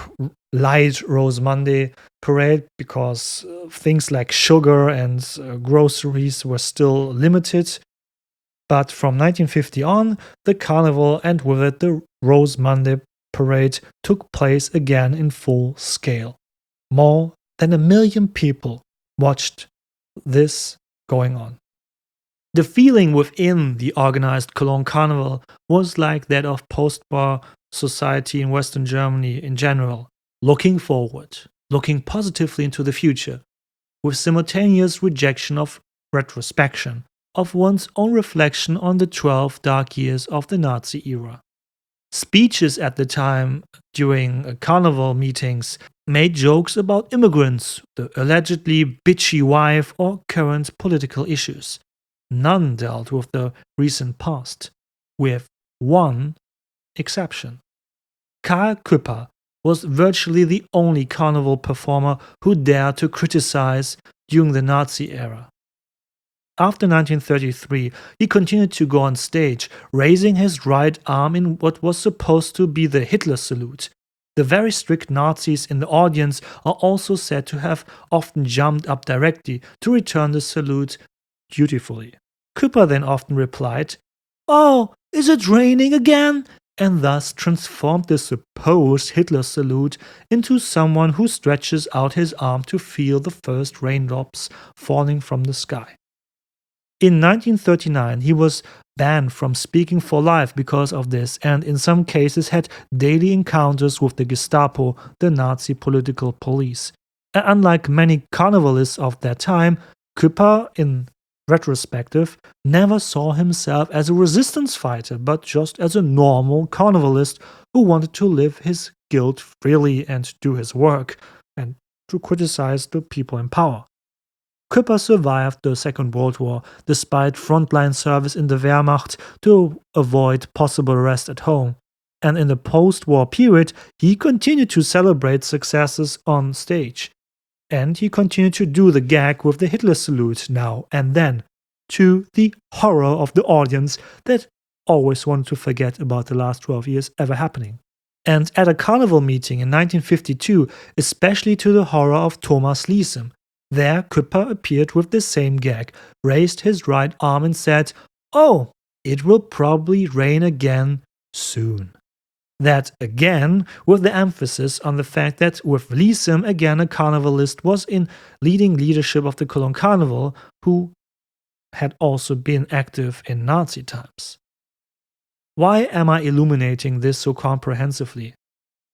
light Rose Monday parade because uh, things like sugar and uh, groceries were still limited. But from nineteen fifty on, the carnival and with it the Rose Monday parade took place again in full scale. More than a million people watched this going on. The feeling within the organized Cologne Carnival was like that of post-war society in Western Germany in general, looking forward, looking positively into the future, with simultaneous rejection of retrospection, of one's own reflection on the twelve dark years of the Nazi era. Speeches at the time during uh, carnival meetings made jokes about immigrants, the allegedly bitchy wife, or current political issues. None dealt with the recent past, with one exception. Karl Küpper was virtually the only carnival performer who dared to criticize during the Nazi era. After nineteen thirty-three, he continued to go on stage, raising his right arm in what was supposed to be the Hitler salute. The very strict Nazis in the audience are also said to have often jumped up directly to return the salute dutifully. Küpper then often replied, "Oh, is it raining again?" and thus transformed the supposed Hitler salute into someone who stretches out his arm to feel the first raindrops falling from the sky. In nineteen thirty-nine, he was banned from speaking for life because of this, and in some cases had daily encounters with the Gestapo, the Nazi political police. And unlike many carnivalists of that time, Küpper, in retrospective, never saw himself as a resistance fighter, but just as a normal carnivalist who wanted to live his guilt freely and do his work, and to criticize the people in power. Küpper survived the Second World War despite frontline service in the Wehrmacht to avoid possible arrest at home, and in the post-war period he continued to celebrate successes on stage. And he continued to do the gag with the Hitler salute now and then, to the horror of the audience that always wanted to forget about the last twelve years ever happening. And at a carnival meeting in nineteen fifty-two, especially to the horror of Thomas Lisem, there Küpper appeared with the same gag, raised his right arm and said, "Oh, it will probably rain again soon." That again with the emphasis on the fact that with Lisem again a carnivalist was in leading leadership of the Cologne Carnival, who had also been active in Nazi times. Why am I illuminating this so comprehensively?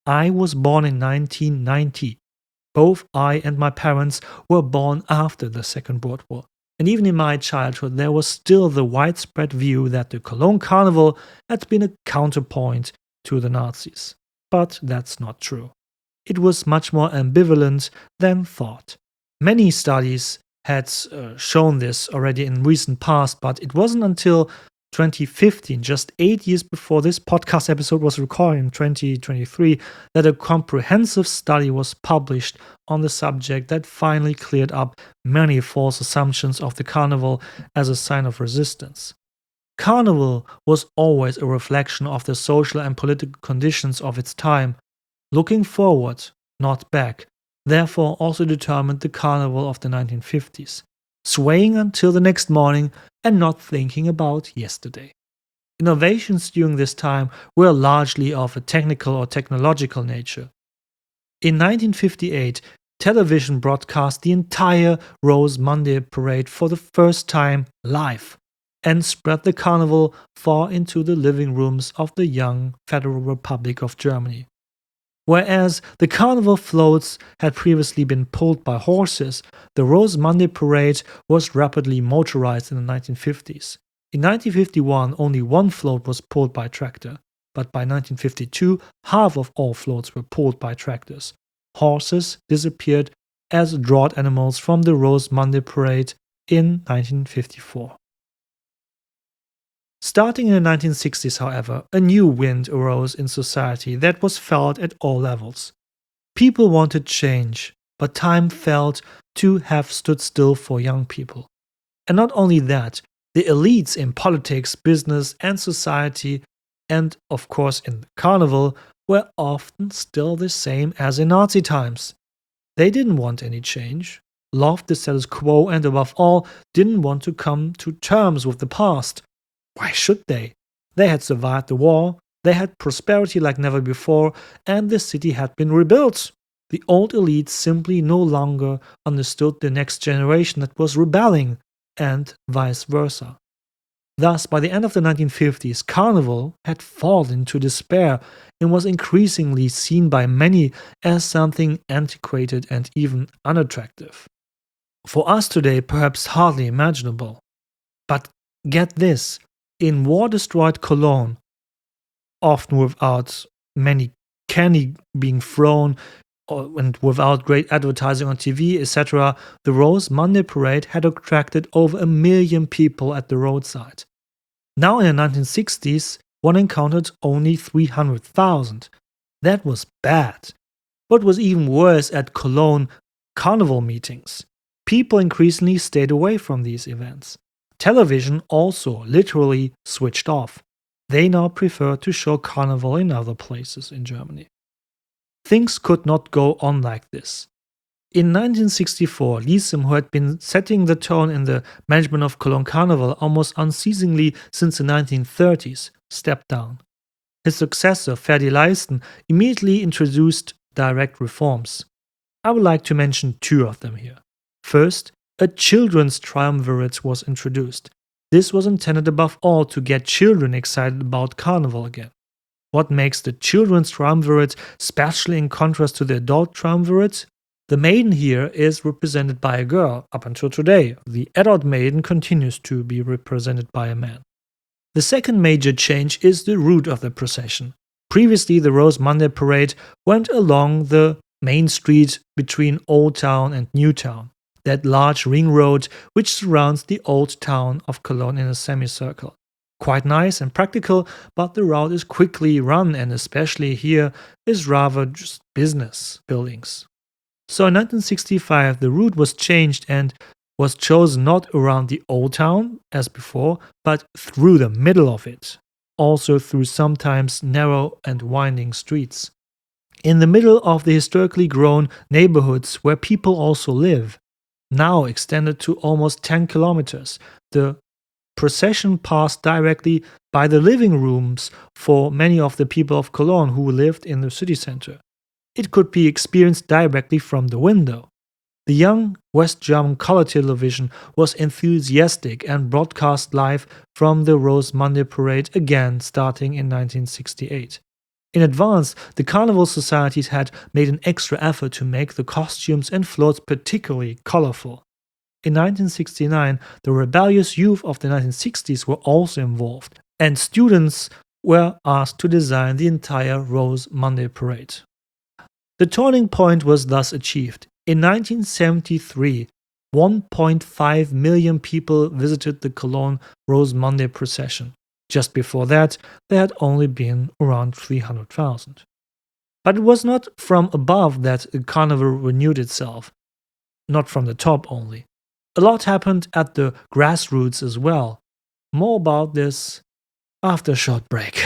I was born in nineteen ninety. Both I and my parents were born after the Second World War. And even in my childhood, there was still the widespread view that the Cologne Carnival had been a counterpoint to the Nazis. But that's not true. It was much more ambivalent than thought. Many studies had uh, shown this already in recent past, but it wasn't until twenty fifteen, just eight years before this podcast episode was recorded in twenty twenty-three, that a comprehensive study was published on the subject that finally cleared up many false assumptions of the carnival as a sign of resistance. Carnival was always a reflection of the social and political conditions of its time, looking forward, not back, therefore also determined the carnival of the nineteen fifties, swaying until the next morning and not thinking about yesterday. Innovations during this time were largely of a technical or technological nature. In nineteen fifty-eight, television broadcast the entire Rose Monday parade for the first time live and spread the carnival far into the living rooms of the young Federal Republic of Germany. Whereas the carnival floats had previously been pulled by horses, the Rose Monday parade was rapidly motorized in the nineteen fifties. In nineteen fifty-one, only one float was pulled by tractor, but by nineteen fifty-two, half of all floats were pulled by tractors. Horses disappeared as draught animals from the Rose Monday parade in nineteen fifty-four. Starting in the nineteen sixties, however, a new wind arose in society that was felt at all levels. People wanted change, but time felt to have stood still for young people. And not only that, the elites in politics, business, and society, and of course in the carnival, were often still the same as in Nazi times. They didn't want any change, loved the status quo, and above all, didn't want to come to terms with the past. Why should they? They had survived the war, they had prosperity like never before, and the city had been rebuilt. The old elite simply no longer understood the next generation that was rebelling, and vice versa. Thus, by the end of the nineteen fifties, Carnival had fallen into despair and was increasingly seen by many as something antiquated and even unattractive. For us today, perhaps hardly imaginable. But get this, in war-destroyed Cologne, often without many candy being thrown or, and without great advertising on T V, et cetera, the Rose Monday Parade had attracted over a million people at the roadside. Now in the nineteen sixties, one encountered only three hundred thousand. That was bad. What was even worse at Cologne carnival meetings? People increasingly stayed away from these events. Television also literally switched off. They now prefer to show carnival in other places in Germany. Things could not go on like this. In nineteen sixty-four, Liesem, who had been setting the tone in the management of Cologne Carnival almost unceasingly since the nineteen thirties, stepped down. His successor, Ferdi Leisten, immediately introduced direct reforms. I would like to mention two of them here. First, a children's triumvirate was introduced. This was intended above all to get children excited about carnival again. What makes the children's triumvirate special in contrast to the adult triumvirate? The maiden here is represented by a girl up until today. The adult maiden continues to be represented by a man. The second major change is the route of the procession. Previously, the Rose Monday Parade went along the main street between Old Town and New Town, that large ring road which surrounds the old town of Cologne in a semicircle. Quite nice and practical, but the route is quickly run and especially here is rather just business buildings. So in nineteen sixty-five the route was changed and was chosen not around the old town as before, but through the middle of it, also through sometimes narrow and winding streets. In the middle of the historically grown neighborhoods where people also live, now extended to almost ten kilometers, the procession passed directly by the living rooms for many of the people of Cologne who lived in the city center. It could be experienced directly from the window. The young West German color television was enthusiastic and broadcast live from the Rose Monday Parade again starting in nineteen sixty-eight. In advance, the carnival societies had made an extra effort to make the costumes and floats particularly colorful. In nineteen sixty-nine, the rebellious youth of the nineteen sixties were also involved, and students were asked to design the entire Rose Monday parade. The turning point was thus achieved. In nineteen seventy-three, one point five million people visited the Cologne Rose Monday procession. Just before that, there had only been around three hundred thousand. But it was not from above that the carnival renewed itself, not from the top only. A lot happened at the grassroots as well. More about this after a short break.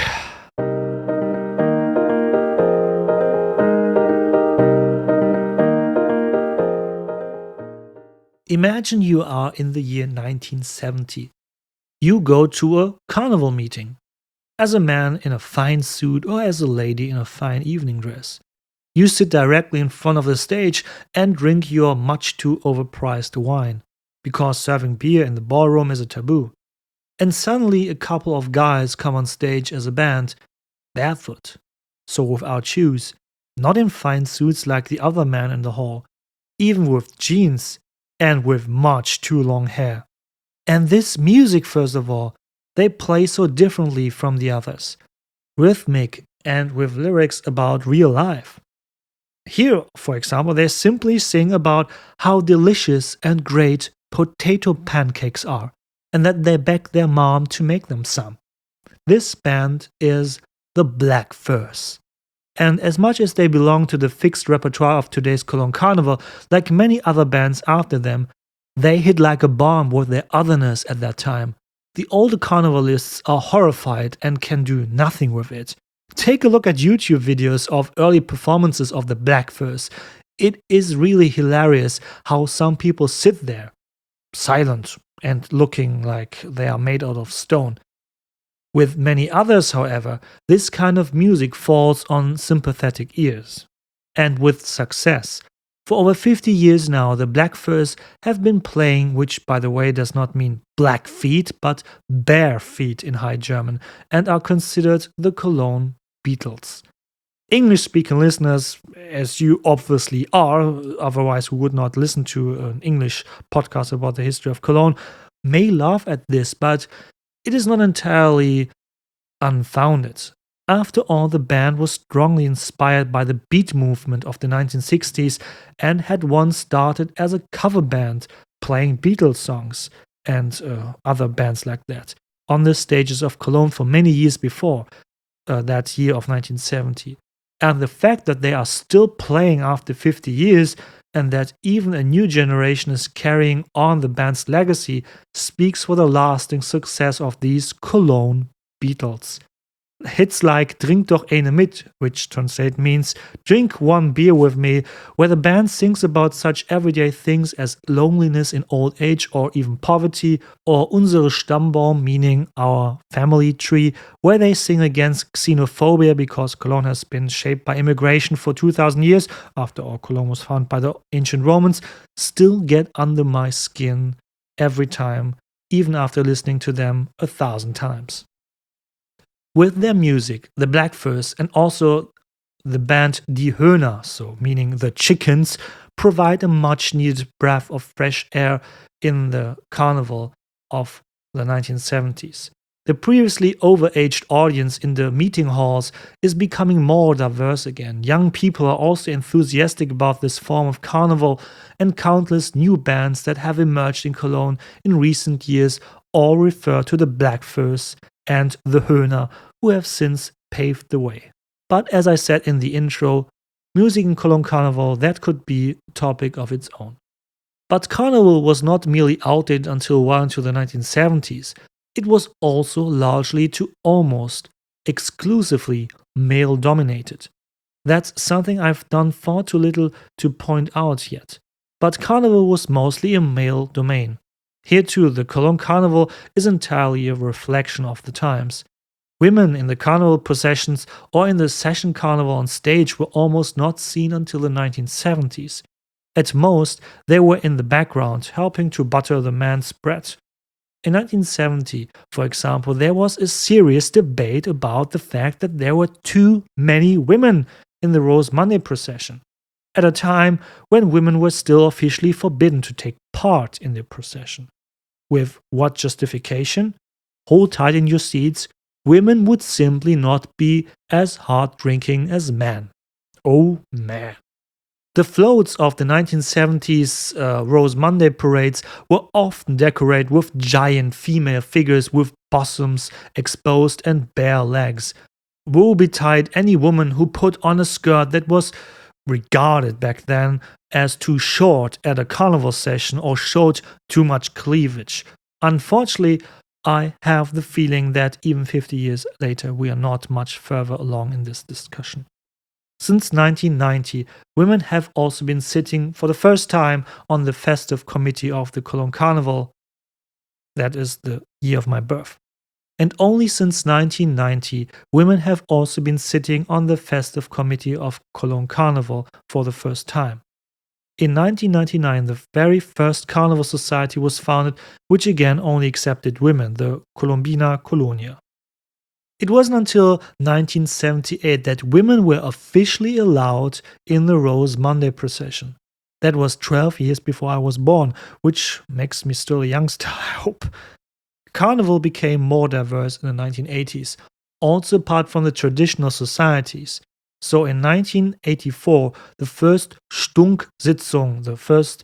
Imagine you are in the year nineteen seventy. You go to a carnival meeting, as a man in a fine suit or as a lady in a fine evening dress. You sit directly in front of the stage and drink your much too overpriced wine, because serving beer in the ballroom is a taboo. And suddenly a couple of guys come on stage as a band, barefoot, so without shoes, not in fine suits like the other man in the hall, even with jeans and with much too long hair. And this music, first of all, they play so differently from the others, rhythmic and with lyrics about real life. Here, for example, they simply sing about how delicious and great potato pancakes are, and that they beg their mom to make them some. This band is the Black Furs. And as much as they belong to the fixed repertoire of today's Cologne Carnival, like many other bands after them, they hit like a bomb with their otherness at that time. The older carnivalists are horrified and can do nothing with it. Take a look at YouTube videos of early performances of the Black Furs. It is really hilarious how some people sit there, silent and looking like they are made out of stone. With many others, however, this kind of music falls on sympathetic ears. And with success. For over fifty years now, the Black Furs have been playing, which by the way does not mean black feet, but bare feet in High German, and are considered the Cologne Beatles. English-speaking listeners, as you obviously are, otherwise we would not listen to an English podcast about the history of Cologne, may laugh at this, but it is not entirely unfounded. After all, the band was strongly inspired by the beat movement of the nineteen sixties and had once started as a cover band playing Beatles songs and uh, other bands like that on the stages of Cologne for many years before uh, that year of nineteen seventy. And the fact that they are still playing after fifty years and that even a new generation is carrying on the band's legacy speaks for the lasting success of these Cologne Beatles. Hits like Trink doch eine mit, which translate means drink one beer with me, where the band sings about such everyday things as loneliness in old age or even poverty, or Unsere Stammbaum, meaning our family tree, where they sing against xenophobia because Cologne has been shaped by immigration for two thousand years, after all Cologne was founded by the ancient Romans, still get under my skin every time, even after listening to them a thousand times. With their music, the Black Furs and also the band Die Höhner, so meaning the chickens, provide a much needed breath of fresh air in the carnival of the nineteen seventies. The previously overaged audience in the meeting halls is becoming more diverse again. Young people are also enthusiastic about this form of carnival, and countless new bands that have emerged in Cologne in recent years all refer to the Black Furs and the Höhner, who have since paved the way. But as I said in the intro, music in Cologne Carnival, that could be a topic of its own. But Carnival was not merely outdated until well into the nineteen seventies. It was also largely to almost exclusively male-dominated. That's something I've done far too little to point out yet. But Carnival was mostly a male domain. Here too, the Cologne Carnival is entirely a reflection of the times. Women in the carnival processions or in the session carnival on stage were almost not seen until the nineteen seventies. At most, they were in the background, helping to butter the man's bread. In nineteen seventy, for example, there was a serious debate about the fact that there were too many women in the Rose Monday procession, at a time when women were still officially forbidden to take part in the procession. With what justification? Hold tight in your seats, women would simply not be as hard drinking as men. Oh man. The floats of the nineteen seventies uh, Rose Monday parades were often decorated with giant female figures with bosoms exposed and bare legs. Woe betide any woman who put on a skirt that was regarded back then as too short at a carnival session or showed too much cleavage. Unfortunately, I have the feeling that even fifty years later, we are not much further along in this discussion. Since nineteen ninety, women have also been sitting for the first time on the festive committee of the Cologne Carnival. That is the year of my birth. And only since nineteen ninety, women have also been sitting on the festive committee of Cologne Carnival for the first time. In nineteen ninety-nine, the very first carnival society was founded, which again only accepted women, the Colombina Colonia. It wasn't until nineteen seventy-eight that women were officially allowed in the Rose Monday procession. That was twelve years before I was born, which makes me still a youngster, I hope. Carnival became more diverse in the nineteen eighties, also apart from the traditional societies. So in nineteen eighty-four, the first Stunk-Sitzung, the first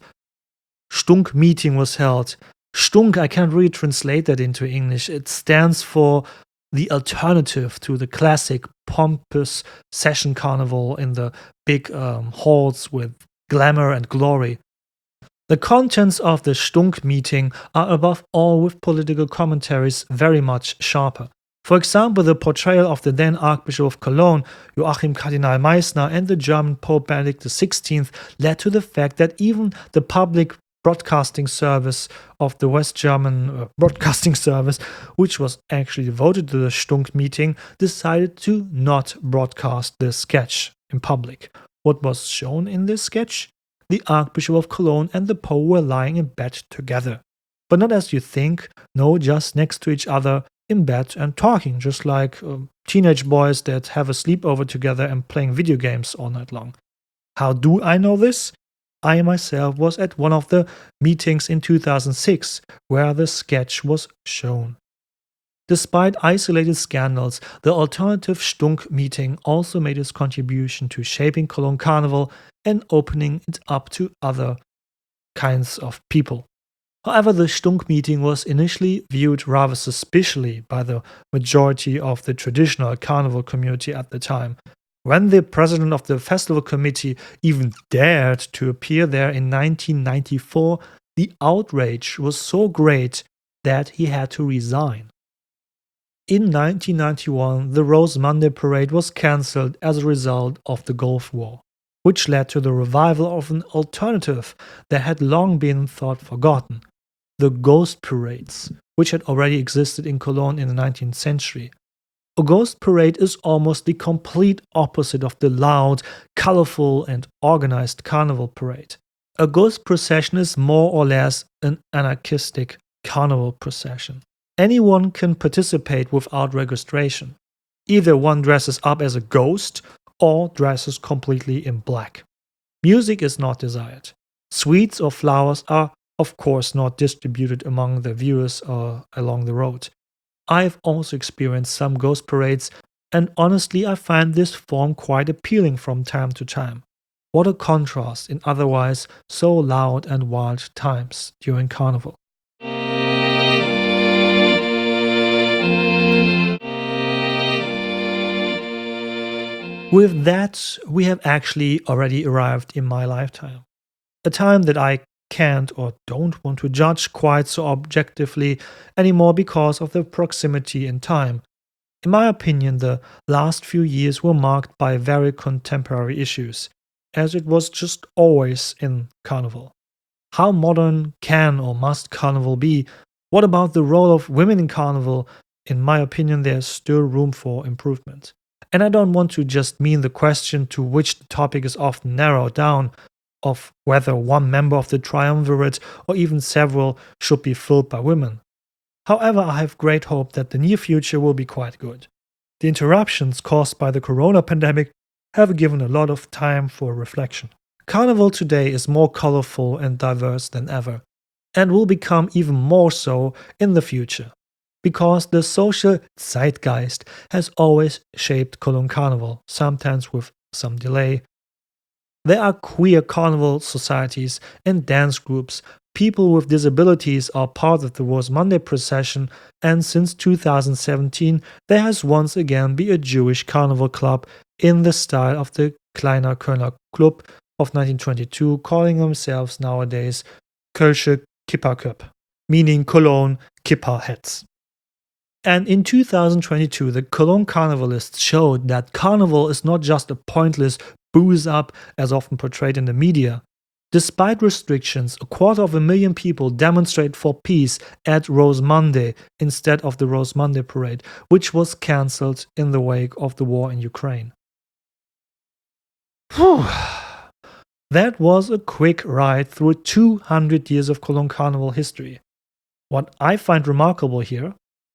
Stunk meeting was held. Stunk, I can't really translate that into English. It stands for the alternative to the classic pompous session carnival in the big um, halls with glamour and glory. The contents of the Stunk meeting are above all with political commentaries very much sharper. For example, the portrayal of the then Archbishop of Cologne, Joachim Kardinal Meissner, and the German Pope Benedict the sixteenth led to the fact that even the public broadcasting service of the West German uh, Broadcasting Service, which was actually devoted to the Stunk meeting, decided to not broadcast the sketch in public. What was shown in this sketch? The Archbishop of Cologne and the Pope were lying in bed together. But not as you think, no, just next to each other in bed and talking, just like um, teenage boys that have a sleepover together and playing video games all night long. How do I know this? I myself was at one of the meetings in two thousand six where the sketch was shown. Despite isolated scandals, the alternative Stunk meeting also made its contribution to shaping Cologne Carnival and opening it up to other kinds of people. However, the Stunk meeting was initially viewed rather suspiciously by the majority of the traditional carnival community at the time. When the president of the festival committee even dared to appear there in nineteen ninety-four, the outrage was so great that he had to resign. In nineteen ninety-one, the Rose Monday parade was cancelled as a result of the Gulf War, which led to the revival of an alternative that had long been thought forgotten, the ghost parades, which had already existed in Cologne in the nineteenth century. A ghost parade is almost the complete opposite of the loud, colorful, and organized carnival parade. A ghost procession is more or less an anarchistic carnival procession. Anyone can participate without registration. Either one dresses up as a ghost or dresses completely in black. Music is not desired. Sweets or flowers are, of course, not distributed among the viewers or along the road. I've also experienced some ghost parades, and honestly I find this form quite appealing from time to time. What a contrast in otherwise so loud and wild times during Carnival. With that, we have actually already arrived in my lifetime. A time that I can't or don't want to judge quite so objectively anymore because of the proximity in time. In my opinion, the last few years were marked by very contemporary issues, as it was just always in Carnival. How modern can or must Carnival be? What about the role of women in Carnival? In my opinion, there's still room for improvement. And I don't want to just mean the question to which the topic is often narrowed down, of whether one member of the triumvirate or even several should be filled by women. However, I have great hope that the near future will be quite good. The interruptions caused by the corona pandemic have given a lot of time for reflection. Carnival today is more colorful and diverse than ever, and will become even more so in the future, because the social zeitgeist has always shaped Cologne Carnival, sometimes with some delay. There are queer carnival societies and dance groups. People with disabilities are part of the Rose Monday procession, and since two thousand seventeen, there has once again been a Jewish carnival club in the style of the Kleiner Kölner Club of nineteen twenty-two, calling themselves nowadays Kölsche Kipperköp, meaning Cologne Kippa heads. And in two thousand twenty-two, the Cologne Carnivalists showed that carnival is not just a pointless booze up as often portrayed in the media. Despite restrictions, a quarter of a million people demonstrate for peace at Rose Monday instead of the Rose Monday parade, which was cancelled in the wake of the war in Ukraine. Whew. That was a quick ride through two hundred years of Cologne Carnival history. What I find remarkable here,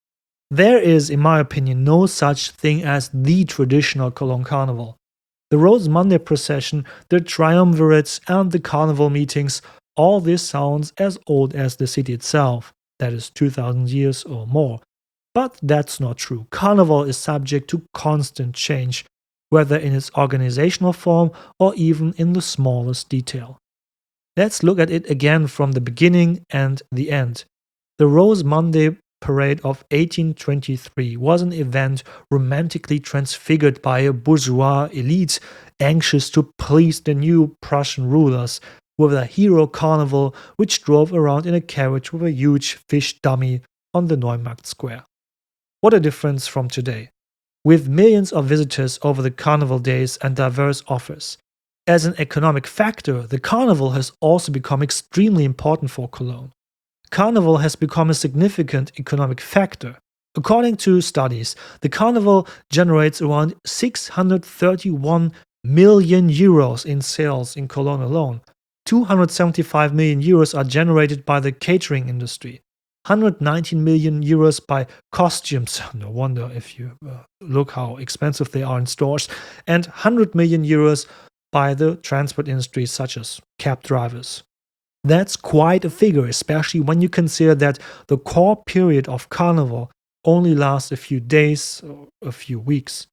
there is, in my opinion, no such thing as the traditional Cologne Carnival. The Rose Monday procession, the triumvirates, and the carnival meetings, all this sounds as old as the city itself, that is two thousand years or more. But that's not true. Carnival is subject to constant change, whether in its organizational form or even in the smallest detail. Let's look at it again from the beginning and the end. The Rose Monday Parade of eighteen twenty-three was an event romantically transfigured by a bourgeois elite anxious to please the new Prussian rulers, with a hero carnival which drove around in a carriage with a huge fish dummy on the Neumarkt Square. What a difference from today, with millions of visitors over the carnival days and diverse offers. As an economic factor, the carnival has also become extremely important for Cologne. Carnival has become a significant economic factor. According to studies, the carnival generates around six hundred thirty-one million euros in sales in Cologne alone. two hundred seventy-five million euros are generated by the catering industry. one hundred nineteen million euros by costumes, no wonder if you uh, look how expensive they are in stores, and one hundred million euros by the transport industry such as cab drivers. That's quite a figure, especially when you consider that the core period of Carnival only lasts a few days or a few weeks.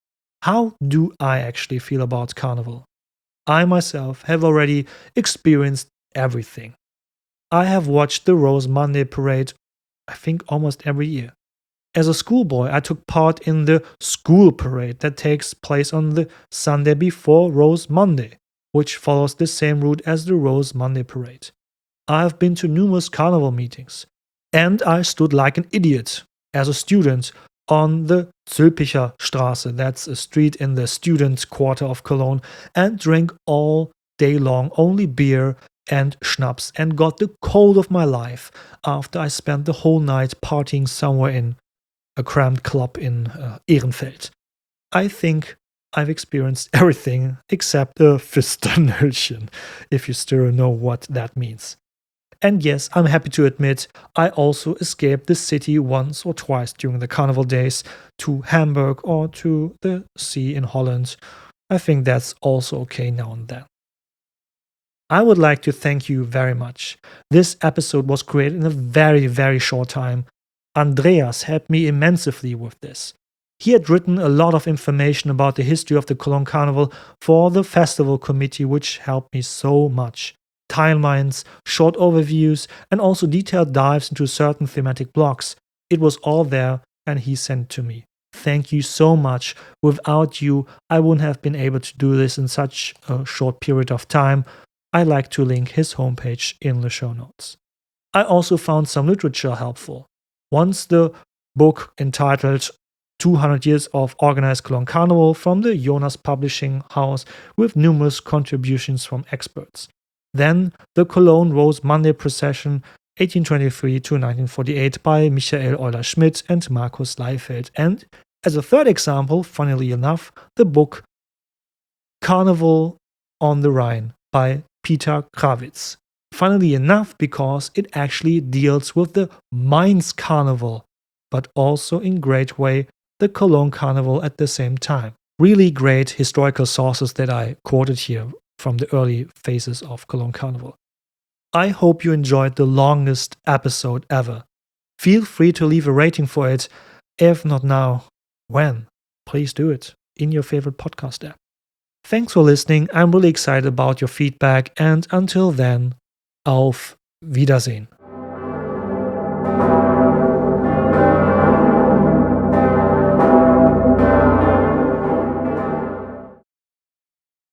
How do I actually feel about Carnival? I myself have already experienced everything. I have watched the Rose Monday parade, I think almost every year. As a schoolboy, I took part in the school parade that takes place on the Sunday before Rose Monday, which follows the same route as the Rose Monday parade. I have been to numerous carnival meetings, and I stood like an idiot as a student on the Zülpicher Straße, that's a street in the student quarter of Cologne, and drank all day long only beer and schnapps and got the cold of my life after I spent the whole night partying somewhere in a cramped club in uh, Ehrenfeld. I think I've experienced everything except a Fisternöllchen, if you still know what that means. And yes, I'm happy to admit, I also escaped the city once or twice during the carnival days to Hamburg or to the sea in Holland. I think that's also okay now and then. I would like to thank you very much. This episode was created in a very, very short time. Andreas helped me immensely with this. He had written a lot of information about the history of the Cologne Carnival for the festival committee, which helped me so much. Timelines, short overviews, and also detailed dives into certain thematic blocks. It was all there, and he sent it to me. Thank you so much. Without you, I wouldn't have been able to do this in such a short period of time. I'd like to link his homepage in the show notes. I also found some literature helpful. Once the book entitled two hundred Years of Organized Cologne Carnival from the Jonas Publishing House with numerous contributions from experts. Then the Cologne Rose Monday Procession eighteen twenty-three to nineteen forty-eight by Michael Euler-Schmidt and Markus Leifeld. And as a third example, funnily enough, the book Carnival on the Rhine by Peter Krawitz. funnily enough, because it actually deals with the Mainz Carnival, but also in great way the Cologne Carnival at the same time. Really great historical sources that I quoted here from the early phases of Cologne Carnival. I hope you enjoyed the longest episode ever. Feel free to leave a rating for it. If not now, when? Please do it in your favorite podcast app. Thanks for listening. I'm really excited about your feedback, and until then, auf Wiedersehen.